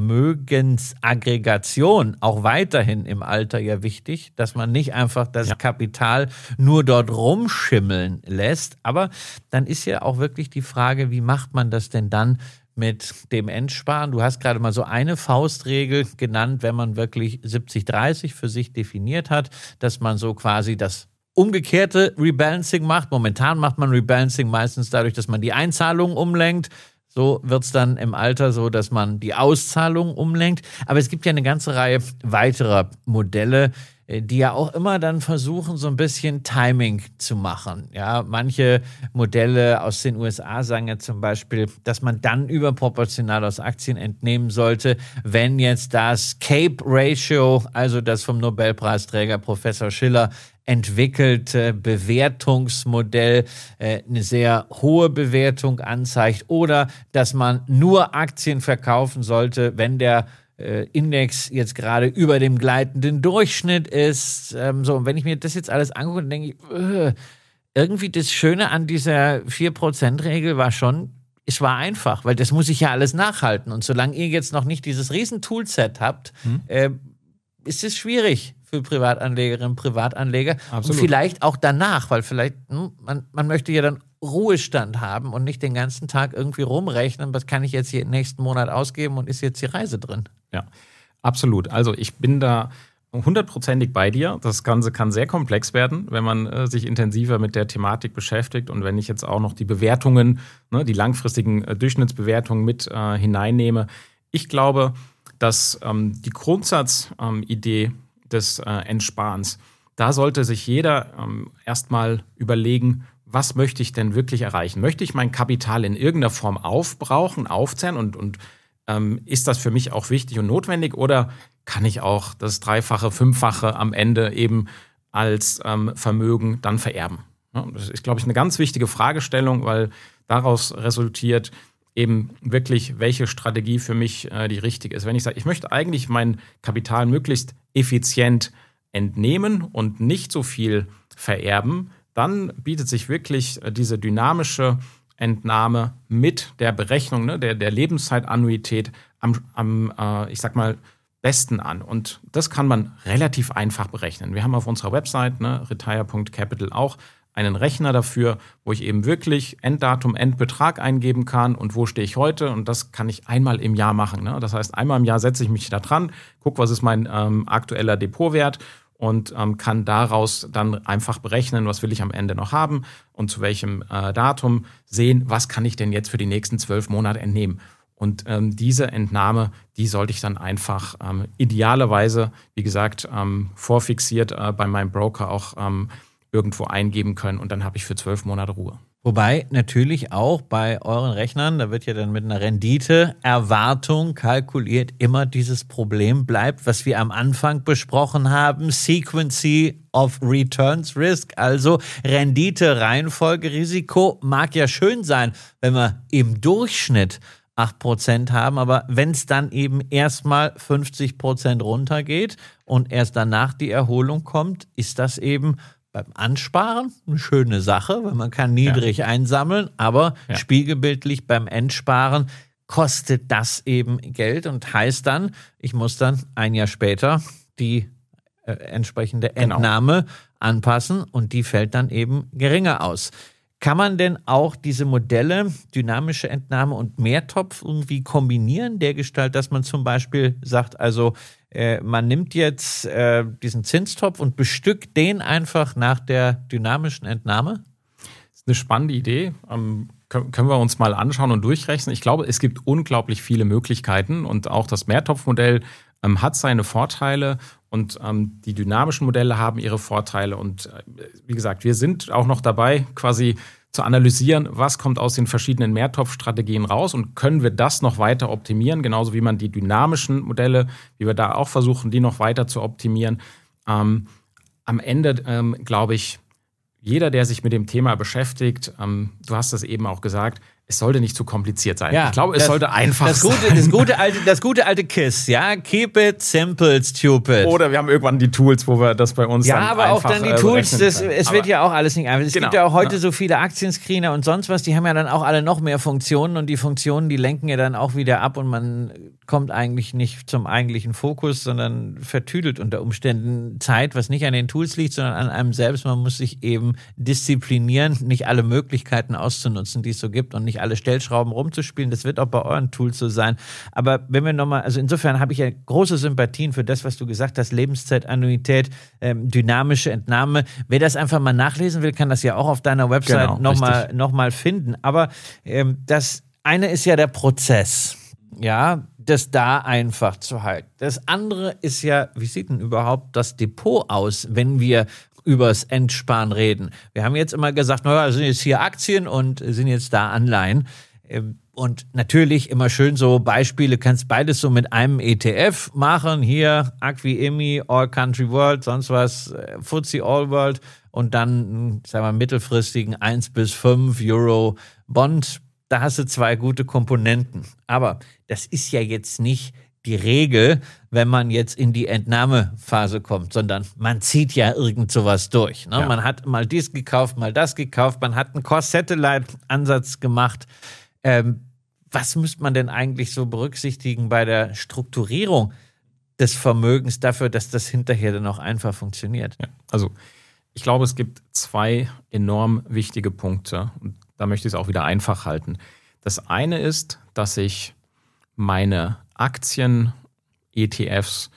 S1: Vermögensaggregation auch weiterhin im Alter ja wichtig, dass man nicht einfach das ja. Kapital nur dort rumschimmeln lässt. Aber dann ist ja auch wirklich die Frage, wie macht man das denn dann mit dem Entsparen? Du hast gerade mal so eine Faustregel genannt, wenn man wirklich siebzig dreißig für sich definiert hat, dass man so quasi das umgekehrte Rebalancing macht. Momentan macht man Rebalancing meistens dadurch, dass man die Einzahlungen umlenkt. So wird es dann im Alter so, dass man die Auszahlungen umlenkt. Aber es gibt ja eine ganze Reihe weiterer Modelle, die ja auch immer dann versuchen, so ein bisschen Timing zu machen. Ja, manche Modelle aus den U S A sagen ja zum Beispiel, dass man dann überproportional aus Aktien entnehmen sollte, wenn jetzt das Cape-Ratio, also das vom Nobelpreisträger Professor Shiller entwickelte Bewertungsmodell äh, eine sehr hohe Bewertung anzeigt, oder dass man nur Aktien verkaufen sollte, wenn der äh, Index jetzt gerade über dem gleitenden Durchschnitt ist. Ähm, so, und wenn ich mir das jetzt alles angucke, dann denke ich, äh, irgendwie das Schöne an dieser vier Prozent Regel war schon, es war einfach, weil das muss ich ja alles nachhalten. Und solange ihr jetzt noch nicht dieses riesen Toolset habt, hm. äh, ist es schwierig für Privatanlegerinnen und Privatanleger. Absolut. Und vielleicht auch danach, weil vielleicht, hm, man, man möchte ja dann Ruhestand haben und nicht den ganzen Tag irgendwie rumrechnen, was kann ich jetzt hier nächsten Monat ausgeben und ist jetzt die Reise drin.
S2: Ja, absolut. Also ich bin da hundertprozentig bei dir. Das Ganze kann sehr komplex werden, wenn man äh, sich intensiver mit der Thematik beschäftigt. Und wenn ich jetzt auch noch die Bewertungen, ne, die langfristigen äh, Durchschnittsbewertungen mit äh, hineinnehme. Ich glaube, dass ähm, die Grundsatzidee ähm, des äh, Entsparens, da sollte sich jeder ähm, erstmal überlegen, was möchte ich denn wirklich erreichen? Möchte ich mein Kapital in irgendeiner Form aufbrauchen, aufzehren und, und ähm, ist das für mich auch wichtig und notwendig, oder kann ich auch das Dreifache, Fünffache am Ende eben als ähm, Vermögen dann vererben? Ja, das ist, glaube ich, eine ganz wichtige Fragestellung, weil daraus resultiert eben wirklich, welche Strategie für mich äh, die richtige ist. Wenn ich sage, ich möchte eigentlich mein Kapital möglichst effizient entnehmen und nicht so viel vererben, dann bietet sich wirklich äh, diese dynamische Entnahme mit der Berechnung, ne, der, der Lebenszeitannuität am, am äh, ich sag mal, besten an. Und das kann man relativ einfach berechnen. Wir haben auf unserer Website, ne, retire Punkt capital, auch einen Rechner dafür, wo ich eben wirklich Enddatum, Endbetrag eingeben kann und wo stehe ich heute, und das kann ich einmal im Jahr machen. Ne? Das heißt, einmal im Jahr setze ich mich da dran, gucke, was ist mein ähm, aktueller Depotwert und ähm, kann daraus dann einfach berechnen, was will ich am Ende noch haben und zu welchem äh, Datum sehen, was kann ich denn jetzt für die nächsten zwölf Monate entnehmen. Und ähm, diese Entnahme, die sollte ich dann einfach ähm, idealerweise, wie gesagt, ähm, vorfixiert äh, bei meinem Broker auch ähm, irgendwo eingeben können, und dann habe ich für zwölf Monate Ruhe.
S1: Wobei natürlich auch bei euren Rechnern, da wird ja dann mit einer Renditeerwartung kalkuliert, immer dieses Problem bleibt, was wir am Anfang besprochen haben, Sequency of Returns Risk, also Rendite, Reihenfolge, Risiko. Mag ja schön sein, wenn wir im Durchschnitt acht Prozent haben, aber wenn es dann eben erstmal fünfzig Prozent runtergeht und erst danach die Erholung kommt, ist das eben beim Ansparen eine schöne Sache, weil man kann niedrig ja. einsammeln, aber ja. spiegelbildlich beim Entsparen kostet das eben Geld und heißt dann, ich muss dann ein Jahr später die äh, entsprechende Entnahme genau. anpassen, und die fällt dann eben geringer aus. Kann man denn auch diese Modelle, dynamische Entnahme und Mehrtopf, irgendwie kombinieren, dergestalt, dass man zum Beispiel sagt, also äh, man nimmt jetzt äh, diesen Zinstopf und bestückt den einfach nach der dynamischen Entnahme?
S2: Das ist eine spannende Idee. Ähm, können, können wir uns mal anschauen und durchrechnen. Ich glaube, es gibt unglaublich viele Möglichkeiten, und auch das Mehrtopfmodell ähm, hat seine Vorteile. Und ähm, die dynamischen Modelle haben ihre Vorteile. Und äh, wie gesagt, wir sind auch noch dabei, quasi zu analysieren, was kommt aus den verschiedenen Mehrtopfstrategien raus, und können wir das noch weiter optimieren, genauso wie man die dynamischen Modelle, wie wir da auch versuchen, die noch weiter zu optimieren. Ähm, am Ende ähm, glaube ich, jeder, der sich mit dem Thema beschäftigt, ähm, du hast es eben auch gesagt, es sollte nicht zu kompliziert sein.
S1: Ja,
S2: ich glaube, es
S1: das,
S2: sollte einfach
S1: das gute,
S2: sein.
S1: Das gute, alte, das gute alte KISS, ja, keep it simple, stupid.
S2: Oder wir haben irgendwann die Tools, wo wir das bei uns
S1: ja,
S2: dann
S1: aber
S2: einfach,
S1: auch dann die
S2: äh,
S1: Tools, das,
S2: können.
S1: es
S2: aber
S1: wird ja auch alles nicht einfach. Es
S2: genau,
S1: gibt ja auch heute
S2: ja.
S1: so viele Aktienscreener und sonst was, die haben ja dann auch alle noch mehr Funktionen und die Funktionen, die lenken ja dann auch wieder ab und man kommt eigentlich nicht zum eigentlichen Fokus, sondern vertüdelt unter Umständen Zeit, was nicht an den Tools liegt, sondern an einem selbst. Man muss sich eben disziplinieren, nicht alle Möglichkeiten auszunutzen, die es so gibt und nicht alle Stellschrauben rumzuspielen. Das wird auch bei euren Tools so sein. Aber wenn wir nochmal, also insofern habe ich ja große Sympathien für das, was du gesagt hast, Lebenszeitannuität, ähm, dynamische Entnahme. Wer das einfach mal nachlesen will, kann das ja auch auf deiner Website
S2: genau,
S1: nochmal noch mal finden. Aber ähm, das eine ist ja der Prozess, ja, das da einfach zu halten. Das andere ist ja, wie sieht denn überhaupt das Depot aus, wenn wir übers Entsparen reden? Wir haben jetzt immer gesagt, naja, sind jetzt hier Aktien und sind jetzt da Anleihen. Und natürlich immer schön so Beispiele, kannst beides so mit einem E T F machen. Hier Acqui I M I, All Country World, sonst was, F T S E All World und dann, sagen wir, mittelfristigen eins bis fünf Euro Bond. Da hast du zwei gute Komponenten. Aber das ist ja jetzt nicht die Regel, wenn man jetzt in die Entnahmephase kommt, sondern man zieht ja irgend sowas durch. Ne?
S2: Ja.
S1: Man hat mal dies gekauft, mal das gekauft, man hat einen Cost-Satellite-Ansatz gemacht. Ähm, was müsste man denn eigentlich so berücksichtigen bei der Strukturierung des Vermögens dafür, dass das hinterher dann auch einfach funktioniert?
S2: Ja, also ich glaube, es gibt zwei enorm wichtige Punkte und da möchte ich es auch wieder einfach halten. Das eine ist, dass ich meine Aktien, E T Fs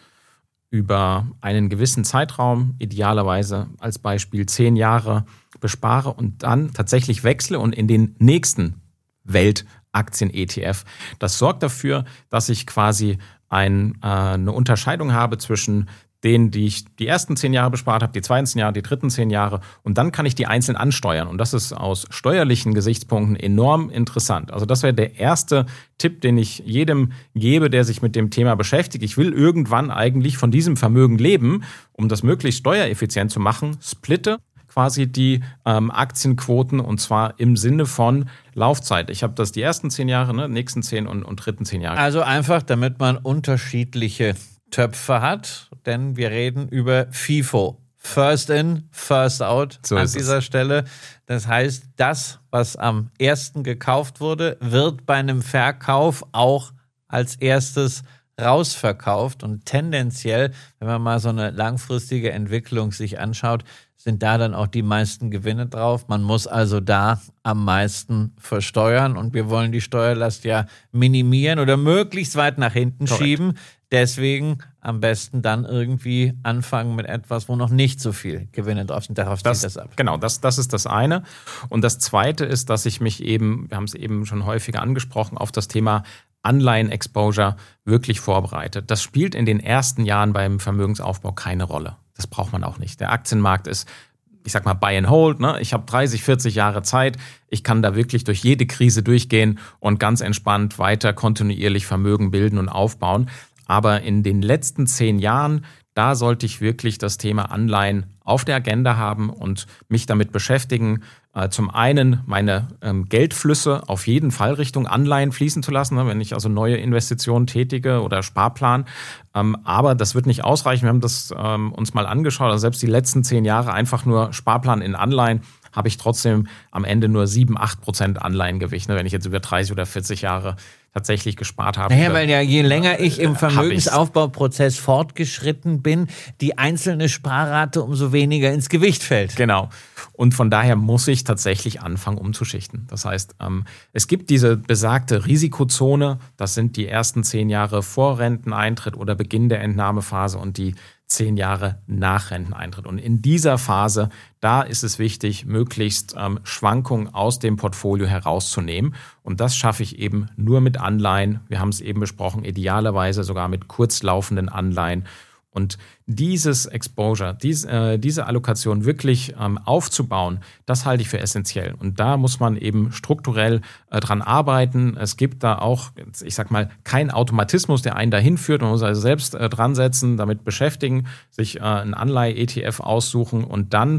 S2: über einen gewissen Zeitraum, idealerweise als Beispiel zehn Jahre, bespare und dann tatsächlich wechsle und in den nächsten Weltaktien-E T F. Das sorgt dafür, dass ich quasi ein, äh, eine Unterscheidung habe zwischen denen, die ich die ersten zehn Jahre bespart habe, die zweiten zehn Jahre, die dritten zehn Jahre. Und dann kann ich die einzeln ansteuern. Und das ist aus steuerlichen Gesichtspunkten enorm interessant. Also das wäre der erste Tipp, den ich jedem gebe, der sich mit dem Thema beschäftigt. Ich will irgendwann eigentlich von diesem Vermögen leben, um das möglichst steuereffizient zu machen. Splitte quasi die ähm, Aktienquoten und zwar im Sinne von Laufzeit. Ich habe das die ersten zehn Jahre, ne, nächsten zehn und, und dritten zehn Jahre.
S1: Also einfach, damit man unterschiedliche Töpfe hat, denn wir reden über FIFO. First in, first out
S2: So
S1: an
S2: ist
S1: dieser
S2: es.
S1: Stelle. Das heißt, das, was am ersten gekauft wurde, wird bei einem Verkauf auch als erstes rausverkauft. Und tendenziell, wenn man mal so eine langfristige Entwicklung sich anschaut, sind da dann auch die meisten Gewinne drauf. Man muss also da am meisten versteuern und wir wollen die Steuerlast ja minimieren oder möglichst weit nach hinten
S2: Korrekt.
S1: schieben. Deswegen am besten dann irgendwie anfangen mit etwas, wo noch nicht so viel Gewinne drauf sind. Darauf
S2: Das,
S1: zieht das ab.
S2: Genau, das, das ist das eine. Und das zweite ist, dass ich mich eben, wir haben es eben schon häufiger angesprochen, auf das Thema Anleihen-Exposure wirklich vorbereite. Das spielt in den ersten Jahren beim Vermögensaufbau keine Rolle. Das braucht man auch nicht. Der Aktienmarkt ist, ich sag mal, buy and hold. Ne? Ich habe dreißig, vierzig Jahre Zeit. Ich kann da wirklich durch jede Krise durchgehen und ganz entspannt weiter kontinuierlich Vermögen bilden und aufbauen. Aber in den letzten zehn Jahren, da sollte ich wirklich das Thema Anleihen auf der Agenda haben und mich damit beschäftigen. Äh, zum einen meine ähm, Geldflüsse auf jeden Fall Richtung Anleihen fließen zu lassen, ne, wenn ich also neue Investitionen tätige oder Sparplan. Ähm, aber das wird nicht ausreichen. Wir haben das ähm, uns mal angeschaut. Also selbst die letzten zehn Jahre einfach nur Sparplan in Anleihen, habe ich trotzdem am Ende nur sieben, acht Prozent Anleihengewicht, ne, wenn ich jetzt über dreißig oder vierzig Jahre tatsächlich gespart habe.
S1: Naja, weil ja je länger ich im
S2: Hab
S1: Vermögensaufbauprozess fortgeschritten bin, die einzelne Sparrate umso weniger ins Gewicht fällt.
S2: Genau. Und von daher muss ich tatsächlich anfangen, umzuschichten. Das heißt, ähm, es gibt diese besagte Risikozone. Das sind die ersten zehn Jahre vor Renteneintritt oder Beginn der Entnahmephase und die zehn Jahre nach Renteneintritt. Und in dieser Phase, da ist es wichtig, möglichst ähm, Schwankungen aus dem Portfolio herauszunehmen. Und das schaffe ich eben nur mit Anleihen. Wir haben es eben besprochen, idealerweise sogar mit kurzlaufenden Anleihen. Und dieses Exposure, dies, äh, diese Allokation wirklich ähm, aufzubauen, das halte ich für essentiell. Und da muss man eben strukturell äh, dran arbeiten. Es gibt da auch, ich sag mal, keinen Automatismus, der einen dahin führt. Man muss also selbst äh, dran setzen, damit beschäftigen, sich äh, einen Anleihe-E T F aussuchen und dann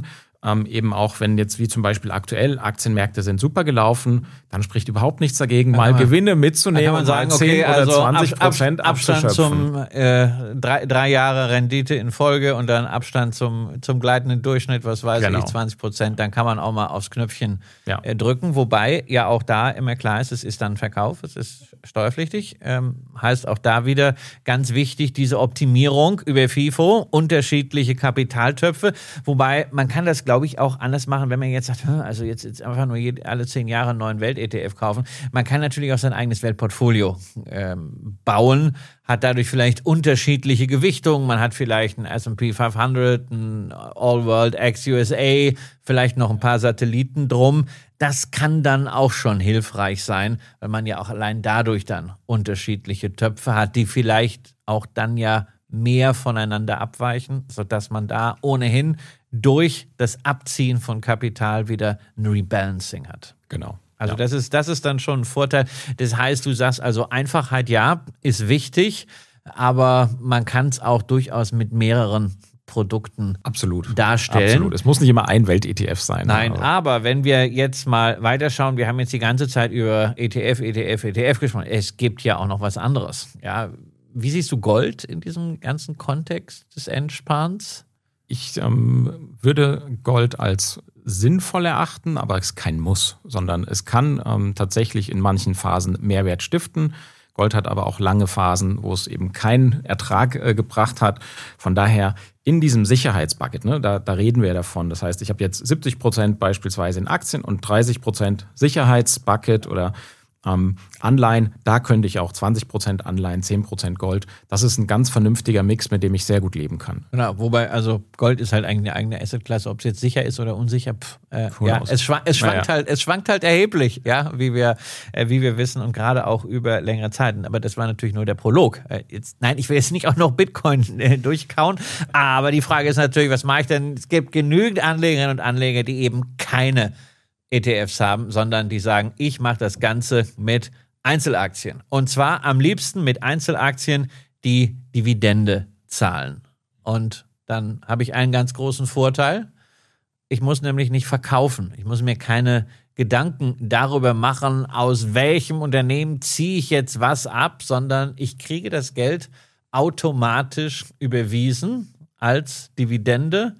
S2: ähm, eben auch, wenn jetzt wie zum Beispiel aktuell Aktienmärkte sind super gelaufen, dann spricht überhaupt nichts dagegen, mal man, Gewinne mitzunehmen
S1: kann man sagen,
S2: und mal zehn
S1: okay,
S2: oder
S1: also
S2: zwanzig Prozent
S1: Ab, Abstand zum äh, drei, drei Jahre Rendite in Folge und dann Abstand zum, zum gleitenden Durchschnitt, was weiß genau. ich, zwanzig Prozent, dann kann man auch mal aufs Knöpfchen ja. äh, drücken, wobei ja auch da immer klar ist, es ist dann Verkauf, es ist steuerpflichtig, ähm, heißt auch da wieder ganz wichtig, diese Optimierung über FIFO, unterschiedliche Kapitaltöpfe, wobei man kann das, glaube ich, auch anders machen, wenn man jetzt sagt, also jetzt, jetzt einfach nur jede, alle zehn Jahre einen neuen Welt-E T F kaufen. Man kann natürlich auch sein eigenes Weltportfolio ähm, bauen, hat dadurch vielleicht unterschiedliche Gewichtungen. Man hat vielleicht ein S and P fünfhundert, ein All-World ex-U S A, vielleicht noch ein paar Satelliten drum. Das kann dann auch schon hilfreich sein, weil man ja auch allein dadurch dann unterschiedliche Töpfe hat, die vielleicht auch dann ja mehr voneinander abweichen, sodass man da ohnehin durch das Abziehen von Kapital wieder ein Rebalancing hat.
S2: Genau.
S1: Also
S2: ja.
S1: das ist, das ist dann schon ein Vorteil. Das heißt, du sagst also, Einfachheit, ja, ist wichtig, aber man kann es auch durchaus mit mehreren Produkten
S2: Absolut.
S1: darstellen.
S2: Absolut. Es muss nicht immer ein Welt-E T F sein.
S1: Nein,
S2: aber.
S1: aber wenn wir jetzt mal weiterschauen, wir haben jetzt die ganze Zeit über E T F, E T F, E T F gesprochen. Es gibt ja auch noch was anderes. Ja, wie siehst du Gold in diesem ganzen Kontext des Entsparens?
S2: Ich ähm, würde Gold als sinnvoll erachten, aber es ist kein Muss, sondern es kann ähm, tatsächlich in manchen Phasen Mehrwert stiften. Gold hat aber auch lange Phasen, wo es eben keinen Ertrag äh, gebracht hat. Von daher in diesem Sicherheitsbucket, ne, da, da reden wir davon. Das heißt, ich habe jetzt siebzig Prozent beispielsweise in Aktien und dreißig Prozent Sicherheitsbucket oder Ähm, Anleihen, da könnte ich auch zwanzig Prozent Anleihen, zehn Prozent Gold. Das ist ein ganz vernünftiger Mix, mit dem ich sehr gut leben kann.
S1: Genau, wobei, also Gold ist halt eigentlich eine eigene Assetklasse, ob es jetzt sicher ist oder unsicher. Pff, äh, ja, es, schwank, es, schwankt ja. halt, es schwankt halt erheblich, ja, wie wir, äh, wie wir wissen und gerade auch über längere Zeiten. Aber das war natürlich nur der Prolog. Äh, jetzt, nein, ich will jetzt nicht auch noch Bitcoin äh, durchkauen, aber die Frage ist natürlich, was mache ich denn? Es gibt genügend Anlegerinnen und Anleger, die eben keine E T Fs haben, sondern die sagen, ich mache das Ganze mit Einzelaktien. Und zwar am liebsten mit Einzelaktien, die Dividende zahlen. Und dann habe ich einen ganz großen Vorteil. Ich muss nämlich nicht verkaufen. Ich muss mir keine Gedanken darüber machen, aus welchem Unternehmen ziehe ich jetzt was ab, sondern ich kriege das Geld automatisch überwiesen als Dividende.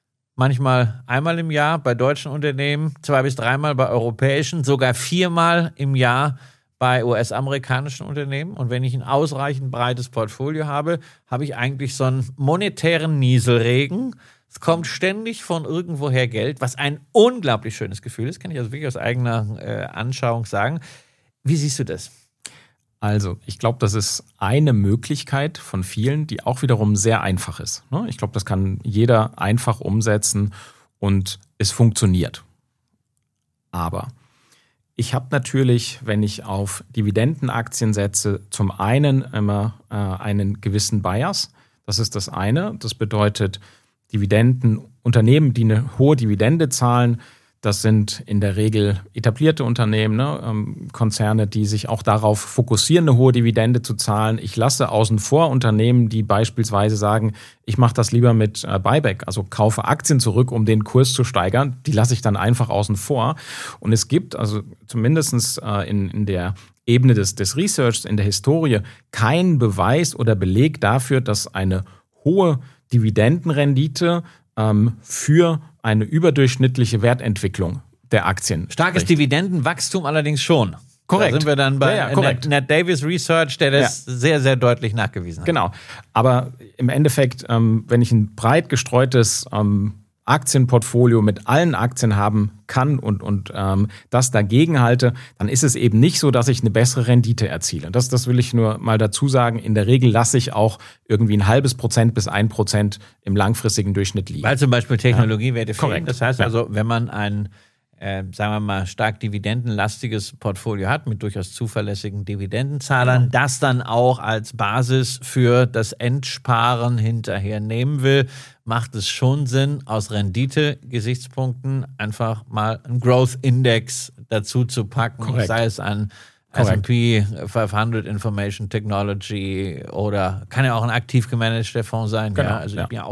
S1: Manchmal einmal im Jahr bei deutschen Unternehmen, zwei bis dreimal bei europäischen, sogar viermal im Jahr bei U S-amerikanischen Unternehmen. Und wenn ich ein ausreichend breites Portfolio habe, habe ich eigentlich so einen monetären Nieselregen. Es kommt ständig von irgendwoher Geld, was ein unglaublich schönes Gefühl ist, kann ich also wirklich aus eigener äh, Anschauung sagen. Wie siehst du das?
S2: Also, ich glaube, das ist eine Möglichkeit von vielen, die auch wiederum sehr einfach ist. Ich glaube, das kann jeder einfach umsetzen und es funktioniert. Aber ich habe natürlich, wenn ich auf Dividendenaktien setze, zum einen immer äh, einen gewissen Bias. Das ist das eine. Das bedeutet, Dividendenunternehmen, die eine hohe Dividende zahlen, das sind in der Regel etablierte Unternehmen, ne, ähm, Konzerne, die sich auch darauf fokussieren, eine hohe Dividende zu zahlen. Ich lasse außen vor Unternehmen, die beispielsweise sagen, ich mache das lieber mit äh, Buyback, also kaufe Aktien zurück, um den Kurs zu steigern. Die lasse ich dann einfach außen vor. Und es gibt also zumindest äh, in, in der Ebene des, des Researchs, in der Historie, keinen Beweis oder Beleg dafür, dass eine hohe Dividendenrendite ähm, für eine überdurchschnittliche Wertentwicklung der Aktien.
S1: Starkes
S2: spricht.
S1: Dividendenwachstum allerdings schon.
S2: Korrekt.
S1: Da sind wir dann bei
S2: ja, ja,
S1: Nat, Nat Davis Research, der das ja. sehr, sehr deutlich nachgewiesen hat.
S2: Genau. Aber im Endeffekt, ähm, wenn ich ein breit gestreutes ähm, Aktienportfolio mit allen Aktien haben kann und, und ähm, das dagegen halte, dann ist es eben nicht so, dass ich eine bessere Rendite erziele. Das, das will ich nur mal dazu sagen. In der Regel lasse ich auch irgendwie ein halbes Prozent bis ein Prozent im langfristigen Durchschnitt liegen.
S1: Weil zum Beispiel Technologiewerte fehlen.
S2: Korrekt.
S1: Das heißt
S2: Ja.
S1: also, wenn man ein Äh, sagen wir mal, stark dividendenlastiges Portfolio hat, mit durchaus zuverlässigen Dividendenzahlern, genau. das dann auch als Basis für das Entsparen hinterher nehmen will, macht es schon Sinn, aus Rendite-Gesichtspunkten einfach mal einen Growth-Index dazu zu packen,
S2: Korrekt.
S1: sei es ein S and P fünfhundert Information Technology oder kann ja auch ein aktiv gemanagter Fonds sein.
S2: Genau,
S1: ja, also
S2: ja.
S1: ich bin ja auch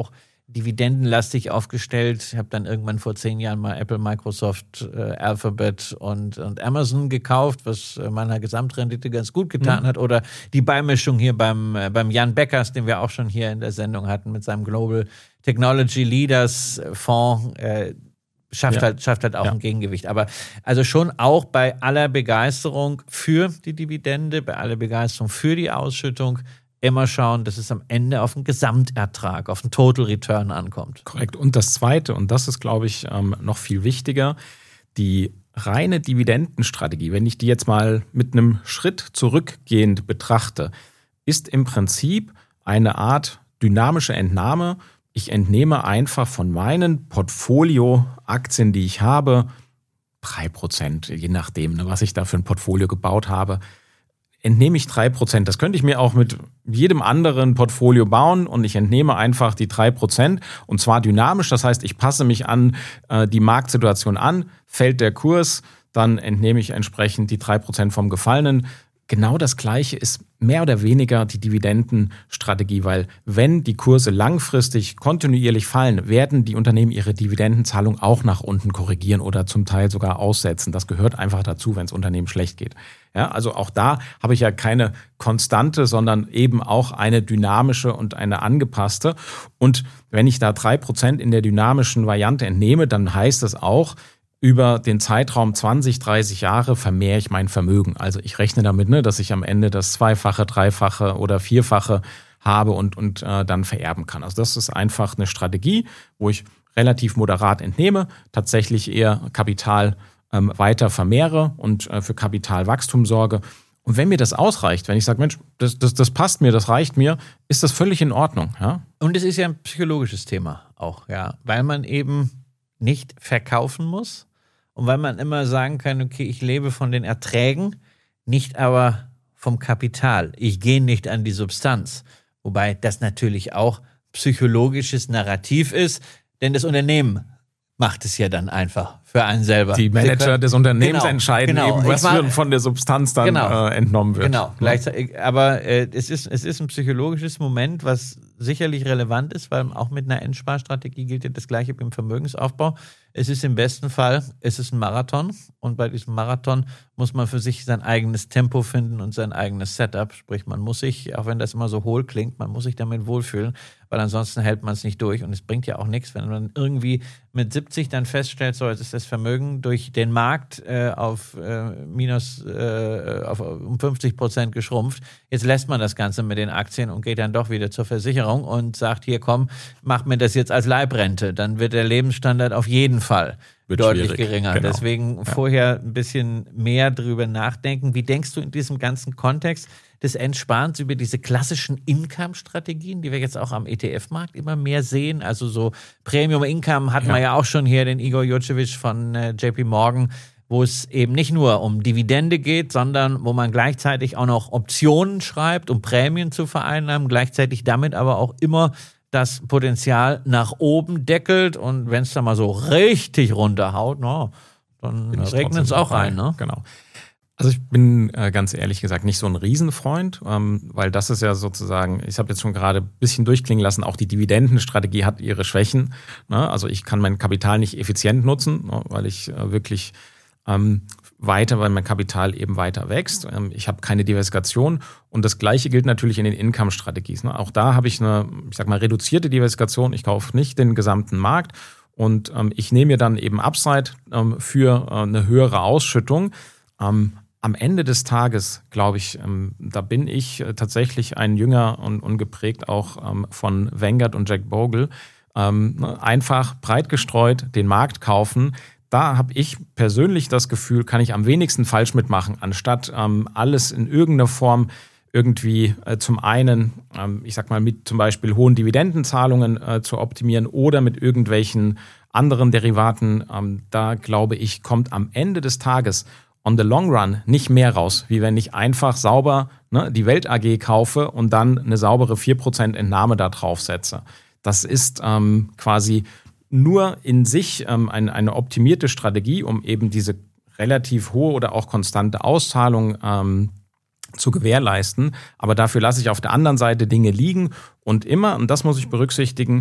S1: dividendenlastig aufgestellt. Ich habe dann irgendwann vor zehn Jahren mal Apple, Microsoft, äh, Alphabet und, und Amazon gekauft, was meiner Gesamtrendite ganz gut getan mhm. hat. Oder die Beimischung hier beim, äh, beim Jan Beckers, den wir auch schon hier in der Sendung hatten, mit seinem Global Technology Leaders Fonds, äh, schafft, ja. halt, schafft halt auch ja. ein Gegengewicht. Aber also schon auch bei aller Begeisterung für die Dividende, bei aller Begeisterung für die Ausschüttung, immer schauen, dass es am Ende auf den Gesamtertrag, auf den Total Return ankommt.
S2: Korrekt. Und das Zweite, und das ist, glaube ich, noch viel wichtiger, die reine Dividendenstrategie, wenn ich die jetzt mal mit einem Schritt zurückgehend betrachte, ist im Prinzip eine Art dynamische Entnahme. Ich entnehme einfach von meinen Portfolioaktien, die ich habe, drei Prozent, je nachdem, was ich da für ein Portfolio gebaut habe, entnehme ich drei Prozent. Das könnte ich mir auch mit jedem anderen Portfolio bauen und ich entnehme einfach die drei Prozent und zwar dynamisch. Das heißt, ich passe mich an äh, die Marktsituation an, fällt der Kurs, dann entnehme ich entsprechend die drei Prozent vom Gefallenen. Genau das Gleiche ist mehr oder weniger die Dividendenstrategie, weil wenn die Kurse langfristig kontinuierlich fallen, werden die Unternehmen ihre Dividendenzahlung auch nach unten korrigieren oder zum Teil sogar aussetzen. Das gehört einfach dazu, wenn es Unternehmen schlecht geht. Ja, also auch da habe ich ja keine konstante, sondern eben auch eine dynamische und eine angepasste. Und wenn ich da drei Prozent in der dynamischen Variante entnehme, dann heißt das auch, über den Zeitraum zwanzig, dreißig Jahre vermehre ich mein Vermögen. Also ich rechne damit, ne, dass ich am Ende das Zweifache, Dreifache oder Vierfache habe und, und äh, dann vererben kann. Also das ist einfach eine Strategie, wo ich relativ moderat entnehme, tatsächlich eher Kapital ähm, weiter vermehre und äh, für Kapitalwachstum sorge. Und wenn mir das ausreicht, wenn ich sage, Mensch, das, das, das passt mir, das reicht mir, ist das völlig in Ordnung. Ja?
S1: Und es ist ja ein psychologisches Thema auch, ja, weil man eben nicht verkaufen muss. Und weil man immer sagen kann, okay, ich lebe von den Erträgen, nicht aber vom Kapital. Ich gehe nicht an die Substanz. Wobei das natürlich auch psychologisches Narrativ ist, denn das Unternehmen macht es ja dann einfach für einen selber.
S2: Die Manager können, des Unternehmens genau, entscheiden
S1: genau,
S2: eben, was war, von der Substanz dann genau, äh, entnommen wird.
S1: Genau, gleichzeitig, aber äh, es ist, es ist ein psychologisches Moment, was sicherlich relevant ist, weil auch mit einer Endsparstrategie gilt ja das Gleiche wie im Vermögensaufbau. Es ist im besten Fall, es ist ein Marathon und bei diesem Marathon muss man für sich sein eigenes Tempo finden und sein eigenes Setup. Sprich, man muss sich, auch wenn das immer so hohl klingt, man muss sich damit wohlfühlen, weil ansonsten hält man es nicht durch und es bringt ja auch nichts, wenn man irgendwie mit siebzig dann feststellt, so jetzt ist das Vermögen durch den Markt äh, auf äh, minus äh, auf, um fünfzig Prozent geschrumpft. Jetzt lässt man das Ganze mit den Aktien und geht dann doch wieder zur Versicherung und sagt, hier komm, mach mir das jetzt als Leibrente. Dann wird der Lebensstandard auf jeden Fall wird deutlich schwierig. Geringer. Genau. Deswegen ja. vorher ein bisschen mehr drüber nachdenken. Wie denkst du in diesem ganzen Kontext des Entsparens über diese klassischen Income-Strategien, die wir jetzt auch am E T F-Markt immer mehr sehen? Also so Premium-Income hatten ja. wir ja auch schon hier, den Igor Jurcevic von äh, J P Morgan, wo es eben nicht nur um Dividende geht, sondern wo man gleichzeitig auch noch Optionen schreibt, um Prämien zu vereinnahmen, gleichzeitig damit aber auch immer das Potenzial nach oben deckelt und wenn es da mal so richtig runterhaut, no, dann regnet es auch rein. Ne?
S2: Genau. Also ich bin äh, ganz ehrlich gesagt nicht so ein Riesenfreund, ähm, weil das ist ja sozusagen, ich habe jetzt schon gerade ein bisschen durchklingen lassen, auch die Dividendenstrategie hat ihre Schwächen. Ne? Also ich kann mein Kapital nicht effizient nutzen, ne? weil ich äh, wirklich ähm, weiter, weil mein Kapital eben weiter wächst. Ähm, ich habe keine Diversifikation und das Gleiche gilt natürlich in den Income-Strategien. Ne? Auch da habe ich eine, ich sag mal, reduzierte Diversifikation. Ich kaufe nicht den gesamten Markt und ähm, ich nehme mir dann eben Upside ähm, für äh, eine höhere Ausschüttung. Ähm, Am Ende des Tages, glaube ich, ähm, da bin ich äh, tatsächlich ein Jünger und, und geprägt auch ähm, von Vanguard und Jack Bogle. Ähm, einfach breit gestreut den Markt kaufen. Da habe ich persönlich das Gefühl, kann ich am wenigsten falsch mitmachen, anstatt ähm, alles in irgendeiner Form irgendwie äh, zum einen, ähm, ich sag mal, mit zum Beispiel hohen Dividendenzahlungen äh, zu optimieren oder mit irgendwelchen anderen Derivaten. Ähm, da glaube ich, kommt am Ende des Tages on the long run nicht mehr raus, wie wenn ich einfach sauber ne, die Welt A G kaufe und dann eine saubere vier Prozent Entnahme da drauf setze. Das ist ähm, quasi nur in sich ähm, eine, eine optimierte Strategie, um eben diese relativ hohe oder auch konstante Auszahlung ähm, zu gewährleisten. Aber dafür lasse ich auf der anderen Seite Dinge liegen und immer, und das muss ich berücksichtigen,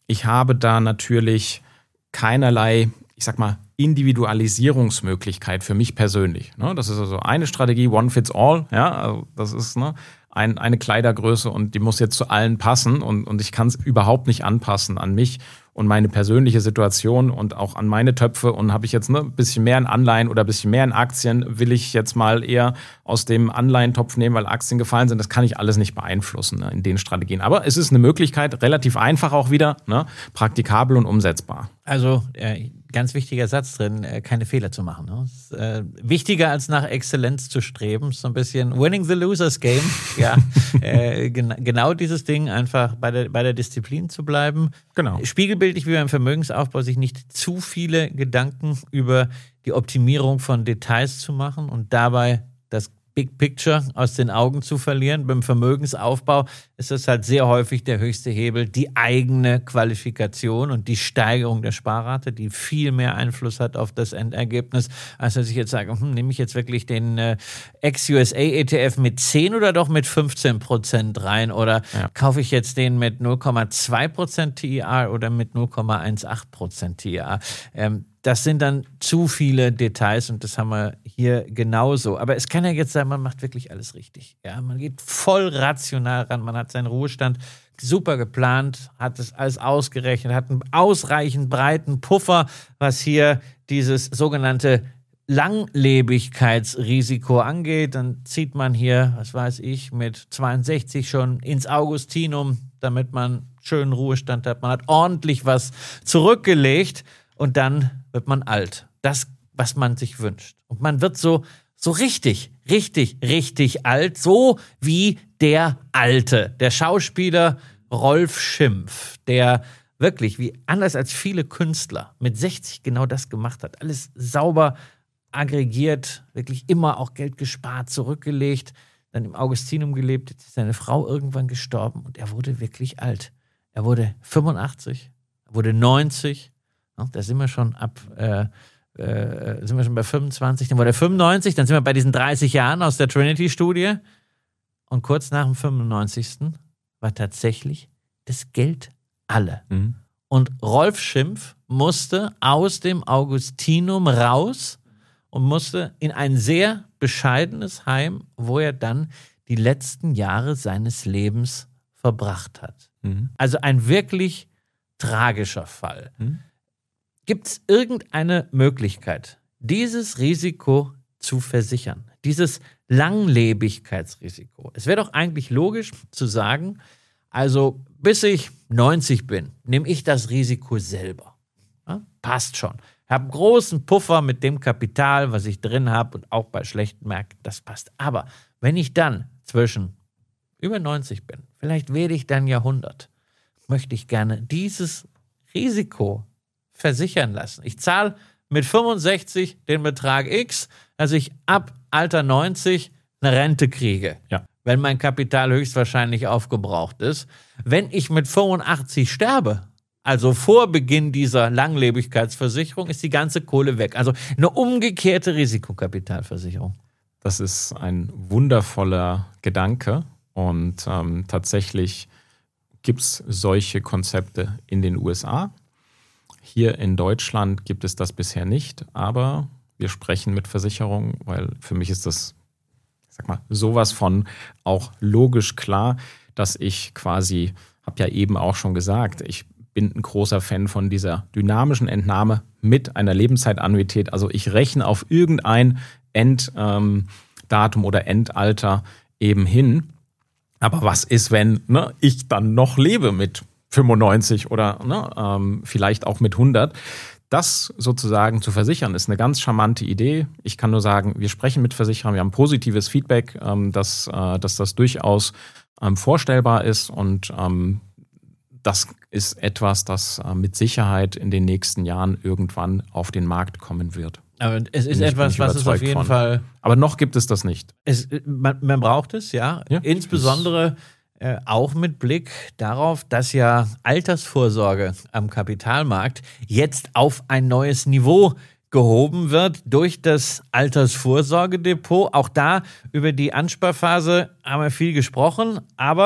S2: ich habe da natürlich keinerlei, ich sag mal, Individualisierungsmöglichkeit für mich persönlich. Das ist also eine Strategie, one fits all. Ja, also das ist ne, ein, eine Kleidergröße und die muss jetzt zu allen passen und, und ich kann es überhaupt nicht anpassen an mich und meine persönliche Situation und auch an meine Töpfe. Und habe ich jetzt ne, ein bisschen mehr in Anleihen oder ein bisschen mehr in Aktien, will ich jetzt mal eher aus dem Anleihentopf nehmen, weil Aktien gefallen sind. Das kann ich alles nicht beeinflussen ne, in den Strategien. Aber es ist eine Möglichkeit, relativ einfach auch wieder, ne, praktikabel und umsetzbar.
S1: Also äh, ganz wichtiger Satz drin, äh, keine Fehler zu machen. Ne? Ist, äh, wichtiger als nach Exzellenz zu streben, so ein bisschen winning the losers game. Ja, äh, gen- genau dieses Ding, einfach bei der, bei der Disziplin zu bleiben.
S2: Genau.
S1: Spiegelbildlich wie beim Vermögensaufbau, sich nicht zu viele Gedanken über die Optimierung von Details zu machen und dabei das Big Picture aus den Augen zu verlieren. Beim Vermögensaufbau ist das halt sehr häufig der höchste Hebel, die eigene Qualifikation und die Steigerung der Sparrate, die viel mehr Einfluss hat auf das Endergebnis, als dass ich jetzt sage, hm, nehme ich jetzt wirklich den äh, Ex-U S A-E T F mit zehn oder doch mit fünfzehn Prozent rein oder ja. kaufe ich jetzt den mit null Komma zwei Prozent T I R oder mit null Komma achtzehn Prozent T I R. Ähm, Das sind dann zu viele Details und das haben wir hier genauso. Aber es kann ja jetzt sein, man macht wirklich alles richtig. Ja, man geht voll rational ran, man hat seinen Ruhestand super geplant, hat das alles ausgerechnet, hat einen ausreichend breiten Puffer, was hier dieses sogenannte Langlebigkeitsrisiko angeht. Dann zieht man hier, was weiß ich, mit zweiundsechzig schon ins Augustinum, damit man schönen Ruhestand hat. Man hat ordentlich was zurückgelegt. Und dann wird man alt. Das, was man sich wünscht. Und man wird so, so richtig, richtig, richtig alt. So wie der Alte. Der Schauspieler Rolf Schimpf, der wirklich, wie anders als viele Künstler, mit sechzig genau das gemacht hat. Alles sauber aggregiert, wirklich immer auch Geld gespart, zurückgelegt, dann im Augustinum gelebt. Jetzt ist seine Frau irgendwann gestorben und er wurde wirklich alt. Er wurde fünfundachtzig, er wurde neunzig. Da sind wir schon ab, äh, äh, sind wir schon bei fünfundzwanzig, dann war der fünfundneunzig, dann sind wir bei diesen dreißig Jahren aus der Trinity-Studie. Und kurz nach dem fünfundneunzigsten war tatsächlich das Geld alle. Mhm. Und Rolf Schimpf musste aus dem Augustinum raus und musste in ein sehr bescheidenes Heim, wo er dann die letzten Jahre seines Lebens verbracht hat. Mhm. Also ein wirklich tragischer Fall. Mhm. Gibt es irgendeine Möglichkeit, dieses Risiko zu versichern? Dieses Langlebigkeitsrisiko. Es wäre doch eigentlich logisch zu sagen, also bis ich neunzig bin, nehme ich das Risiko selber. Ja, passt schon. Ich habe einen großen Puffer mit dem Kapital, was ich drin habe und auch bei schlechten Märkten, das passt. Aber wenn ich dann zwischen über neunzig bin, vielleicht werde ich dann ja hundert, möchte ich gerne dieses Risiko versichern lassen. Ich zahle mit fünfundsechzig den Betrag X, dass ich ab Alter neunzig eine Rente kriege. Ja. Wenn mein Kapital höchstwahrscheinlich aufgebraucht ist. Wenn ich mit fünfundachtzig sterbe, also vor Beginn dieser Langlebigkeitsversicherung, ist die ganze Kohle weg. Also eine umgekehrte Risikokapitalversicherung.
S2: Das ist ein wundervoller Gedanke und ähm, tatsächlich gibt es solche Konzepte in den U S A. Hier in Deutschland gibt es das bisher nicht, aber wir sprechen mit Versicherungen, weil für mich ist das, ich sag mal, sowas von auch logisch klar, dass ich quasi, habe ja eben auch schon gesagt, ich bin ein großer Fan von dieser dynamischen Entnahme mit einer Lebenszeitannuität. Also ich rechne auf irgendein Enddatum ähm, oder Endalter eben hin. Aber was ist, wenn ne, ich dann noch lebe mit fünfundneunzig oder ne, ähm, vielleicht auch mit hundert. Das sozusagen zu versichern, ist eine ganz charmante Idee. Ich kann nur sagen, wir sprechen mit Versicherern, wir haben positives Feedback, ähm, dass, äh, dass das durchaus ähm, vorstellbar ist und ähm, das ist etwas, das äh, mit Sicherheit in den nächsten Jahren irgendwann auf den Markt kommen wird.
S1: Aber es ist etwas, was es auf jeden von. Fall...
S2: Aber noch gibt es das nicht.
S1: Es, man, man braucht es, ja. ja Insbesondere... Äh, auch mit Blick darauf, dass ja Altersvorsorge am Kapitalmarkt jetzt auf ein neues Niveau gehoben wird durch das Altersvorsorgedepot. Auch da über die Ansparphase haben wir viel gesprochen, aber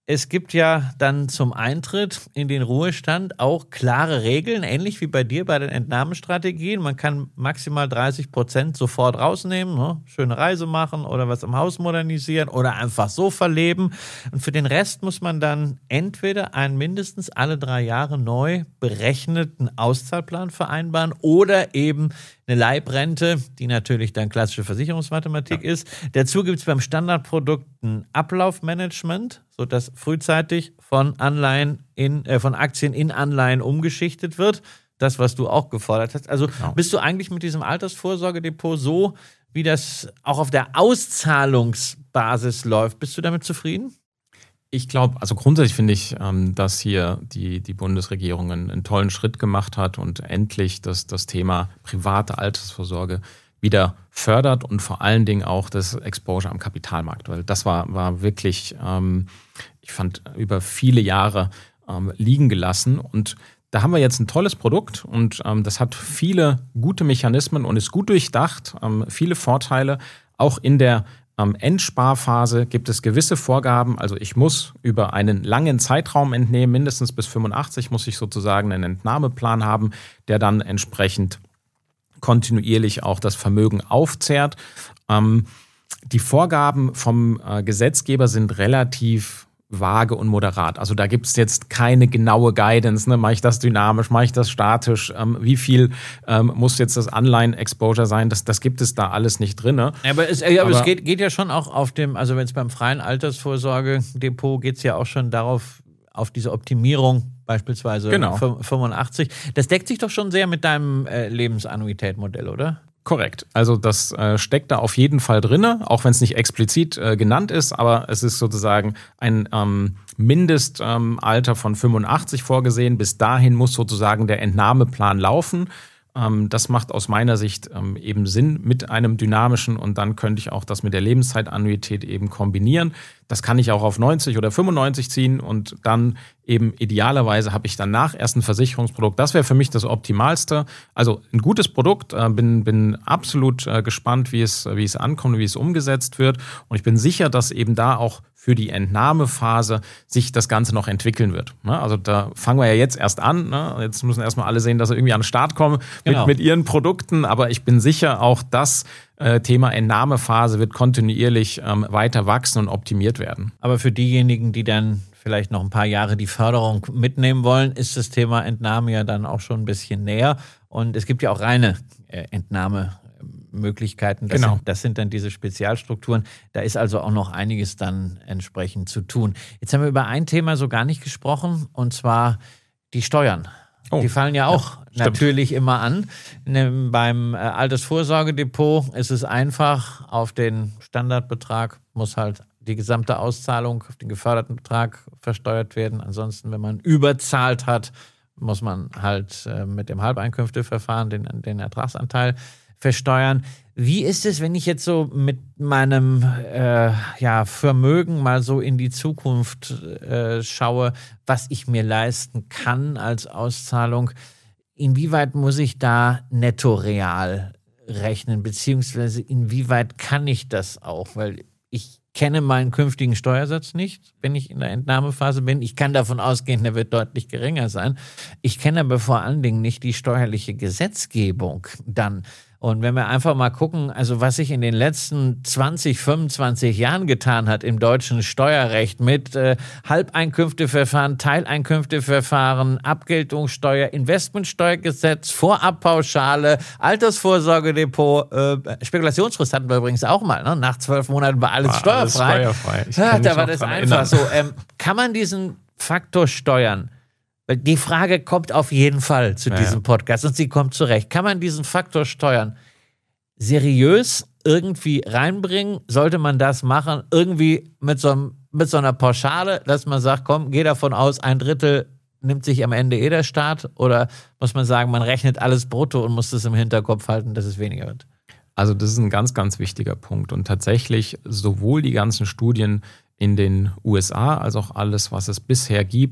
S1: Es gibt ja dann zum Eintritt in den Ruhestand auch klare Regeln, ähnlich wie bei dir bei den Entnahmestrategien. Man kann maximal dreißig Prozent sofort rausnehmen, ne? Schöne Reise machen oder was im Haus modernisieren oder einfach so verleben. Und für den Rest muss man dann entweder einen mindestens alle drei Jahre neu berechneten Auszahlplan vereinbaren oder eben eine Leibrente, die natürlich dann klassische Versicherungsmathematik ja. ist. Dazu gibt es beim Standardprodukt ein Ablaufmanagement, sodass frühzeitig von Anleihen in, äh, von Aktien in Anleihen umgeschichtet wird. Das, was du auch gefordert hast. Also genau. Bist du eigentlich mit diesem Altersvorsorgedepot so, wie das auch auf der Auszahlungsbasis läuft, bist du damit zufrieden?
S2: Ich glaube, also grundsätzlich finde ich, dass hier die, die Bundesregierung einen, einen tollen Schritt gemacht hat und endlich das, das Thema private Altersvorsorge wieder fördert und vor allen Dingen auch das Exposure am Kapitalmarkt. Weil das war, war wirklich, ähm, ich fand, über viele Jahre ähm, liegen gelassen. Und da haben wir jetzt ein tolles Produkt und ähm, das hat viele gute Mechanismen und ist gut durchdacht, ähm, viele Vorteile, auch in der Am Endsparphase gibt es gewisse Vorgaben, also ich muss über einen langen Zeitraum entnehmen, mindestens bis fünfundachtzig muss ich sozusagen einen Entnahmeplan haben, der dann entsprechend kontinuierlich auch das Vermögen aufzehrt. Ähm, die Vorgaben vom äh, Gesetzgeber sind relativ vage und moderat. Also da gibt es jetzt keine genaue Guidance, ne? Mache ich das dynamisch, mache ich das statisch, ähm, wie viel ähm, muss jetzt das Anleihen-Exposure sein, das, das gibt es da alles nicht drin. Ne?
S1: Ja, aber es, ja, aber aber es geht, geht ja schon auch auf dem, also wenn es beim freien Altersvorsorgedepot geht es ja auch schon darauf, auf diese Optimierung beispielsweise
S2: genau.
S1: fünfundachtzig. Das deckt sich doch schon sehr mit deinem äh, Lebensannuitätmodell, oder?
S2: Korrekt. Also das äh, steckt da auf jeden Fall drin, auch wenn es nicht explizit äh, genannt ist, aber es ist sozusagen ein ähm, Mindestalter ähm, von fünfundachtzig vorgesehen. Bis dahin muss sozusagen der Entnahmeplan laufen. Ähm, das macht aus meiner Sicht ähm, eben Sinn mit einem dynamischen und dann könnte ich auch das mit der Lebenszeitannuität eben kombinieren. Das kann ich auch auf neunzig oder fünfundneunzig ziehen und dann eben idealerweise habe ich danach erst ein Versicherungsprodukt. Das wäre für mich das Optimalste. Also ein gutes Produkt, äh, bin, bin absolut äh, gespannt, wie es, wie es ankommt, wie es umgesetzt wird und ich bin sicher, dass eben da auch für die Entnahmephase sich das Ganze noch entwickeln wird. Ne? Also da fangen wir ja jetzt erst an. Ne? Jetzt müssen erstmal alle sehen, dass sie irgendwie an den Start kommen
S1: genau.
S2: mit, mit ihren Produkten, aber ich bin sicher, auch das äh, Thema Entnahmephase wird kontinuierlich ähm, weiter wachsen und optimiert werden.
S1: Aber für diejenigen, die dann vielleicht noch ein paar Jahre die Förderung mitnehmen wollen, ist das Thema Entnahme ja dann auch schon ein bisschen näher. Und es gibt ja auch reine äh, Entnahmemöglichkeiten. Das,
S2: genau.
S1: sind, das sind dann diese Spezialstrukturen. Da ist also auch noch einiges dann entsprechend zu tun. Jetzt haben wir über ein Thema so gar nicht gesprochen, und zwar die Steuern. Oh, die fallen ja auch ja, natürlich stimmt. immer an. Ne, beim äh, Altersvorsorgedepot ist es einfach, auf den Standardbetrag muss halt die gesamte Auszahlung auf den geförderten Betrag versteuert werden. Ansonsten, wenn man überzahlt hat, muss man halt äh, mit dem Halbeinkünfteverfahren den, den Ertragsanteil versteuern. Wie ist es, wenn ich jetzt so mit meinem äh, ja, Vermögen mal so in die Zukunft äh, schaue, was ich mir leisten kann als Auszahlung? Inwieweit muss ich da netto real rechnen, beziehungsweise inwieweit kann ich das auch? Weil ich kenne meinen künftigen Steuersatz nicht, wenn ich in der Entnahmephase bin. Ich kann davon ausgehen, der wird deutlich geringer sein. Ich kenne aber vor allen Dingen nicht die steuerliche Gesetzgebung dann. Und wenn wir einfach mal gucken, also was sich in den letzten zwanzig, fünfundzwanzig Jahren getan hat im deutschen Steuerrecht mit äh, Halbeinkünfteverfahren, Teileinkünfteverfahren, Abgeltungssteuer, Investmentsteuergesetz, Vorabpauschale, Altersvorsorgedepot, äh, Spekulationsfrist hatten wir übrigens auch mal, ne? Nach zwölf Monaten war alles war steuerfrei. Alles steuerfrei. Ja, da war das einfach so. Ähm, kann man diesen Faktor steuern? Weil die Frage kommt auf jeden Fall zu ja, diesem Podcast und sie kommt zurecht. Kann man diesen Faktor steuern seriös irgendwie reinbringen? Sollte man das machen? Irgendwie mit so, einem, mit so einer Pauschale, dass man sagt, komm, geh davon aus, ein Drittel nimmt sich am Ende eh der Staat? Oder muss man sagen, man rechnet alles brutto und muss das im Hinterkopf halten, dass es weniger wird?
S2: Also das ist ein ganz, ganz wichtiger Punkt. Und tatsächlich sowohl die ganzen Studien in den U S A als auch alles, was es bisher gibt,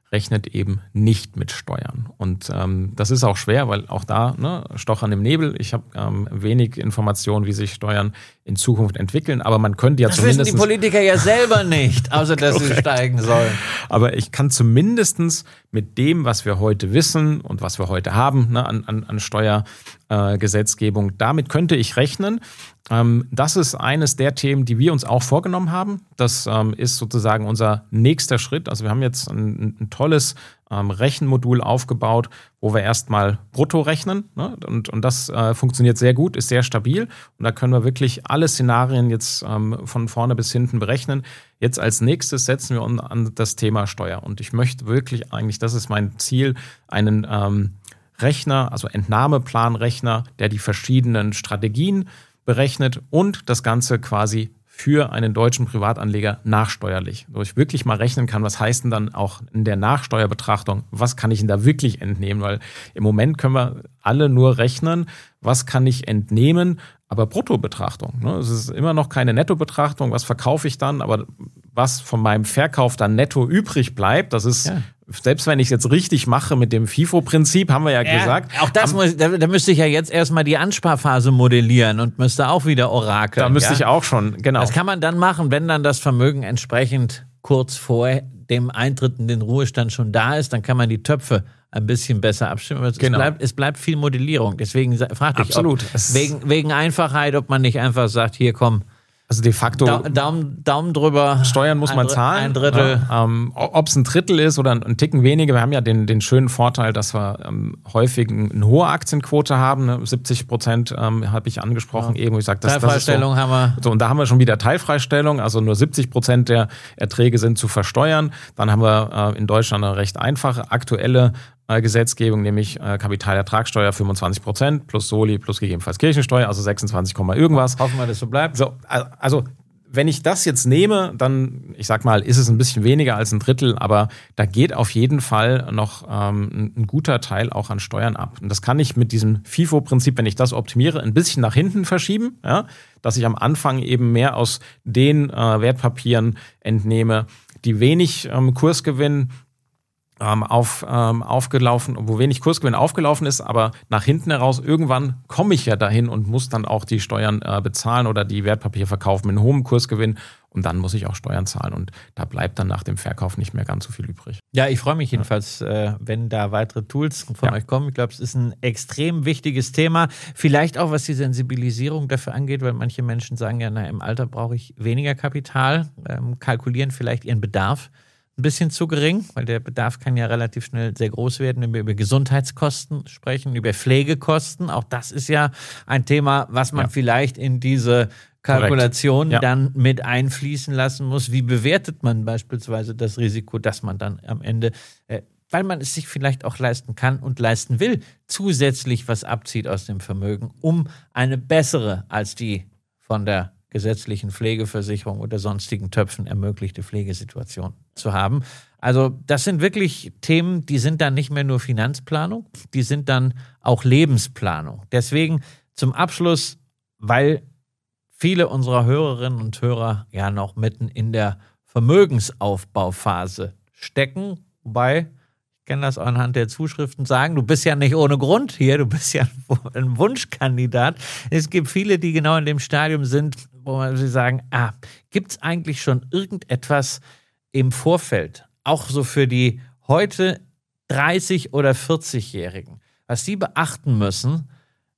S2: rechnet eben nicht mit Steuern. Und ähm, das ist auch schwer, weil auch da, ne, Stochern im Nebel, ich habe ähm, wenig Informationen, wie sich Steuern in Zukunft entwickeln, aber man könnte ja
S1: das
S2: zumindest...
S1: Das wissen die Politiker ja selber nicht, außer dass sie steigen sollen.
S2: Aber ich kann zumindest mit dem, was wir heute wissen und was wir heute haben, ne, an, an, an Steuergesetzgebung, äh, damit könnte ich rechnen. Ähm, das ist eines der Themen, die wir uns auch vorgenommen haben. Das ähm, ist sozusagen unser nächster Schritt. Also wir haben jetzt ein, ein tolles ähm, Rechenmodul aufgebaut, wo wir erstmal brutto rechnen. Ne? Und, und das äh, funktioniert sehr gut, ist sehr stabil. Und da können wir wirklich alle Szenarien jetzt ähm, von vorne bis hinten berechnen. Jetzt als nächstes setzen wir uns an das Thema Steuer. Und ich möchte wirklich eigentlich, das ist mein Ziel, einen ähm, Rechner, also Entnahmeplanrechner, der die verschiedenen Strategien berechnet und das Ganze quasi für einen deutschen Privatanleger nachsteuerlich. Wo ich wirklich mal rechnen kann, was heißt denn dann auch in der Nachsteuerbetrachtung, was kann ich denn da wirklich entnehmen? Weil im Moment können wir alle nur rechnen, was kann ich entnehmen, aber Bruttobetrachtung. Ne? Es ist immer noch keine Nettobetrachtung, was verkaufe ich dann, aber was von meinem Verkauf dann netto übrig bleibt, das ist, ja. Selbst wenn ich es jetzt richtig mache mit dem FIFO-Prinzip, haben wir ja, ja gesagt.
S1: Auch das muss, da, da müsste ich ja jetzt erstmal die Ansparphase modellieren und müsste auch wieder orakeln.
S2: Da müsste
S1: ja?
S2: ich auch schon, genau.
S1: Das kann man dann machen, wenn dann das Vermögen entsprechend kurz vor dem Eintritt in den Ruhestand schon da ist, dann kann man die Töpfe ein bisschen besser abstimmen. Es, genau. bleibt, es bleibt viel Modellierung. Deswegen fragte ich,
S2: Absolut.
S1: Ob, wegen, wegen Einfachheit, ob man nicht einfach sagt, hier komm,
S2: also de facto
S1: Daumen, Daumen drüber.
S2: Steuern muss man zahlen.
S1: Ein Drittel.
S2: Ja, ähm, ob es ein Drittel ist oder ein Ticken weniger. Wir haben ja den, den schönen Vorteil, dass wir ähm, häufig eine hohe Aktienquote haben. Ne? siebzig Prozent ähm, habe ich angesprochen. Ja. Eben, ich sag, das,
S1: Teilfreistellung
S2: das ist so,
S1: haben wir.
S2: So, und da haben wir schon wieder Teilfreistellung. Also nur siebzig Prozent der Erträge sind zu versteuern. Dann haben wir äh, in Deutschland eine recht einfache aktuelle Gesetzgebung, nämlich äh, Kapitalertragssteuer fünfundzwanzig Prozent plus Soli plus gegebenenfalls Kirchensteuer, also sechsundzwanzig, irgendwas.
S1: Hoffen wir, dass so bleibt.
S2: So, also wenn ich das jetzt nehme, dann, ich sag mal, ist es ein bisschen weniger als ein Drittel, aber da geht auf jeden Fall noch ähm, ein guter Teil auch an Steuern ab. Und das kann ich mit diesem FIFO-Prinzip, wenn ich das optimiere, ein bisschen nach hinten verschieben, ja, dass ich am Anfang eben mehr aus den äh, Wertpapieren entnehme, die wenig ähm, Kursgewinn Auf, ähm, aufgelaufen, wo wenig Kursgewinn aufgelaufen ist, aber nach hinten heraus, irgendwann komme ich ja dahin und muss dann auch die Steuern äh, bezahlen oder die Wertpapiere verkaufen mit einem hohen Kursgewinn und dann muss ich auch Steuern zahlen und da bleibt dann nach dem Verkauf nicht mehr ganz so viel übrig.
S1: Ja, ich freue mich jedenfalls, äh, wenn da weitere Tools von ja. euch kommen. Ich glaube, es ist ein extrem wichtiges Thema. Vielleicht auch, was die Sensibilisierung dafür angeht, weil manche Menschen sagen ja, na, im Alter brauche ich weniger Kapital, ähm, kalkulieren vielleicht ihren Bedarf ein bisschen zu gering, weil der Bedarf kann ja relativ schnell sehr groß werden, wenn wir über Gesundheitskosten sprechen, über Pflegekosten. Auch das ist ja ein Thema, was man ja. vielleicht in diese Kalkulation ja. dann mit einfließen lassen muss. Wie bewertet man beispielsweise das Risiko, dass man dann am Ende, äh, weil man es sich vielleicht auch leisten kann und leisten will, zusätzlich was abzieht aus dem Vermögen, um eine bessere als die von der gesetzlichen Pflegeversicherung oder sonstigen Töpfen ermöglichte Pflegesituation zu haben. Also das sind wirklich Themen, die sind dann nicht mehr nur Finanzplanung, die sind dann auch Lebensplanung. Deswegen zum Abschluss, weil viele unserer Hörerinnen und Hörer ja noch mitten in der Vermögensaufbauphase stecken, wobei ich kann das anhand der Zuschriften sagen, du bist ja nicht ohne Grund hier, du bist ja ein Wunschkandidat. Es gibt viele, die genau in dem Stadium sind, wo man sie sagen, ah, gibt es eigentlich schon irgendetwas im Vorfeld, auch so für die heute dreißig- oder vierzig-Jährigen, was sie beachten müssen,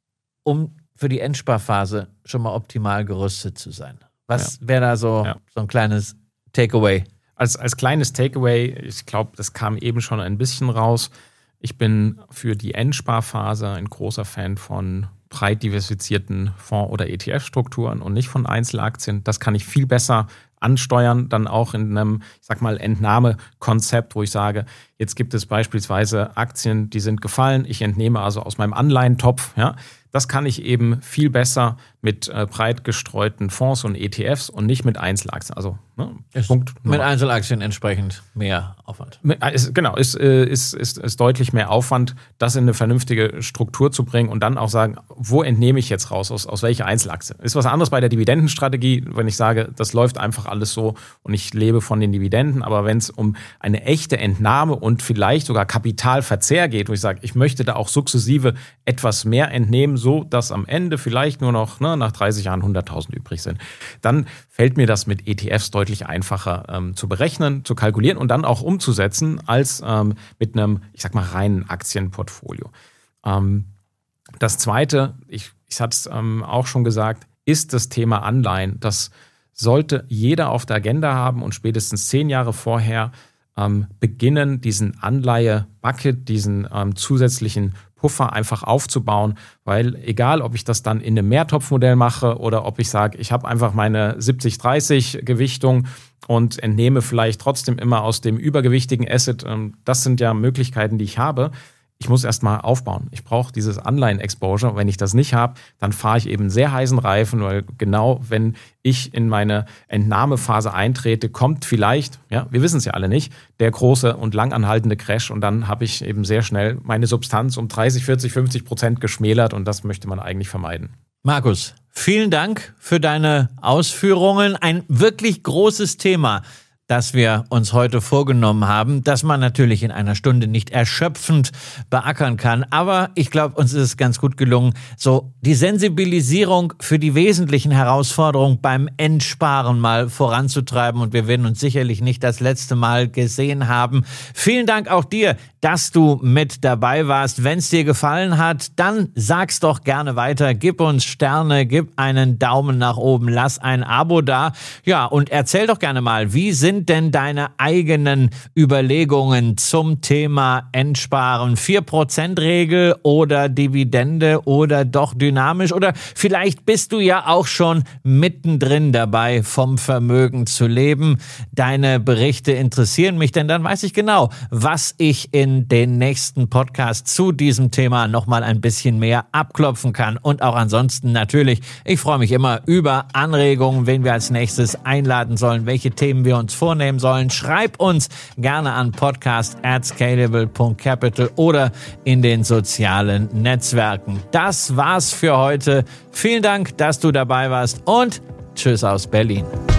S1: um für die Endsparphase schon mal optimal gerüstet zu sein? Was ja. wäre da so, ja. so ein kleines Takeaway?
S2: Als, als kleines Takeaway, ich glaube, das kam eben schon ein bisschen raus. Ich bin für die Endsparphase ein großer Fan von breit diversifizierten Fonds- oder E T F-Strukturen und nicht von Einzelaktien. Das kann ich viel besser ansteuern, dann auch in einem, ich sag mal, Entnahmekonzept, wo ich sage, jetzt gibt es beispielsweise Aktien, die sind gefallen, ich entnehme also aus meinem Anleihentopf, ja. Das kann ich eben viel besser mit äh, breit gestreuten Fonds und E T Fs und nicht mit Einzelaktien. Also Ne?
S1: Punkt mit Einzelaktien entsprechend mehr Aufwand.
S2: Ist, genau, ist, ist, ist, ist deutlich mehr Aufwand, das in eine vernünftige Struktur zu bringen und dann auch sagen, wo entnehme ich jetzt raus, aus, aus welcher Einzelaktie. Ist was anderes bei der Dividendenstrategie, wenn ich sage, das läuft einfach alles so und ich lebe von den Dividenden, aber wenn es um eine echte Entnahme und vielleicht sogar Kapitalverzehr geht, wo ich sage, ich möchte da auch sukzessive etwas mehr entnehmen, so dass am Ende vielleicht nur noch ne, nach dreißig Jahren hunderttausend übrig sind, dann fällt mir das mit E T Fs deutlich einfacher ähm, zu berechnen, zu kalkulieren und dann auch umzusetzen als ähm, mit einem, ich sag mal, reinen Aktienportfolio. Ähm, das Zweite, ich, ich hatte es ähm, auch schon gesagt, ist das Thema Anleihen. Das sollte jeder auf der Agenda haben und spätestens zehn Jahre vorher ähm, beginnen, diesen Anleihe-Bucket, diesen ähm, zusätzlichen Puffer einfach aufzubauen, weil egal, ob ich das dann in einem Mehrtopfmodell mache oder ob ich sage, ich habe einfach meine siebzig dreißig Gewichtung und entnehme vielleicht trotzdem immer aus dem übergewichtigen Asset, das sind ja Möglichkeiten, die ich habe. Ich muss erstmal aufbauen. Ich brauche dieses Anleihen-Exposure. Wenn ich das nicht habe, dann fahre ich eben sehr heißen Reifen, weil genau wenn ich in meine Entnahmephase eintrete, kommt vielleicht, ja, wir wissen es ja alle nicht, der große und langanhaltende Crash und dann habe ich eben sehr schnell meine Substanz um dreißig, vierzig, fünfzig Prozent geschmälert und das möchte man eigentlich vermeiden.
S1: Markus, vielen Dank für deine Ausführungen. Ein wirklich großes Thema, das wir uns heute vorgenommen haben, das man natürlich in einer Stunde nicht erschöpfend beackern kann. Aber ich glaube, uns ist es ganz gut gelungen, so die Sensibilisierung für die wesentlichen Herausforderungen beim Entsparen mal voranzutreiben. Und wir werden uns sicherlich nicht das letzte Mal gesehen haben. Vielen Dank auch dir, dass du mit dabei warst. Wenn es dir gefallen hat, dann sag's doch gerne weiter. Gib uns Sterne, gib einen Daumen nach oben, lass ein Abo da. Ja, und erzähl doch gerne mal, wie sind denn deine eigenen Überlegungen zum Thema Entsparen? vier Prozent Regel oder Dividende oder doch dynamisch? Oder vielleicht bist du ja auch schon mittendrin dabei, vom Vermögen zu leben. Deine Berichte interessieren mich, denn dann weiß ich genau, was ich in den nächsten Podcast zu diesem Thema nochmal ein bisschen mehr abklopfen kann. Und auch ansonsten natürlich, ich freue mich immer über Anregungen, wen wir als nächstes einladen sollen, welche Themen wir uns vornehmen sollen. Schreib uns gerne an podcast at scalable punkt capital oder in den sozialen Netzwerken. Das war's für heute. Vielen Dank, dass du dabei warst und tschüss aus Berlin.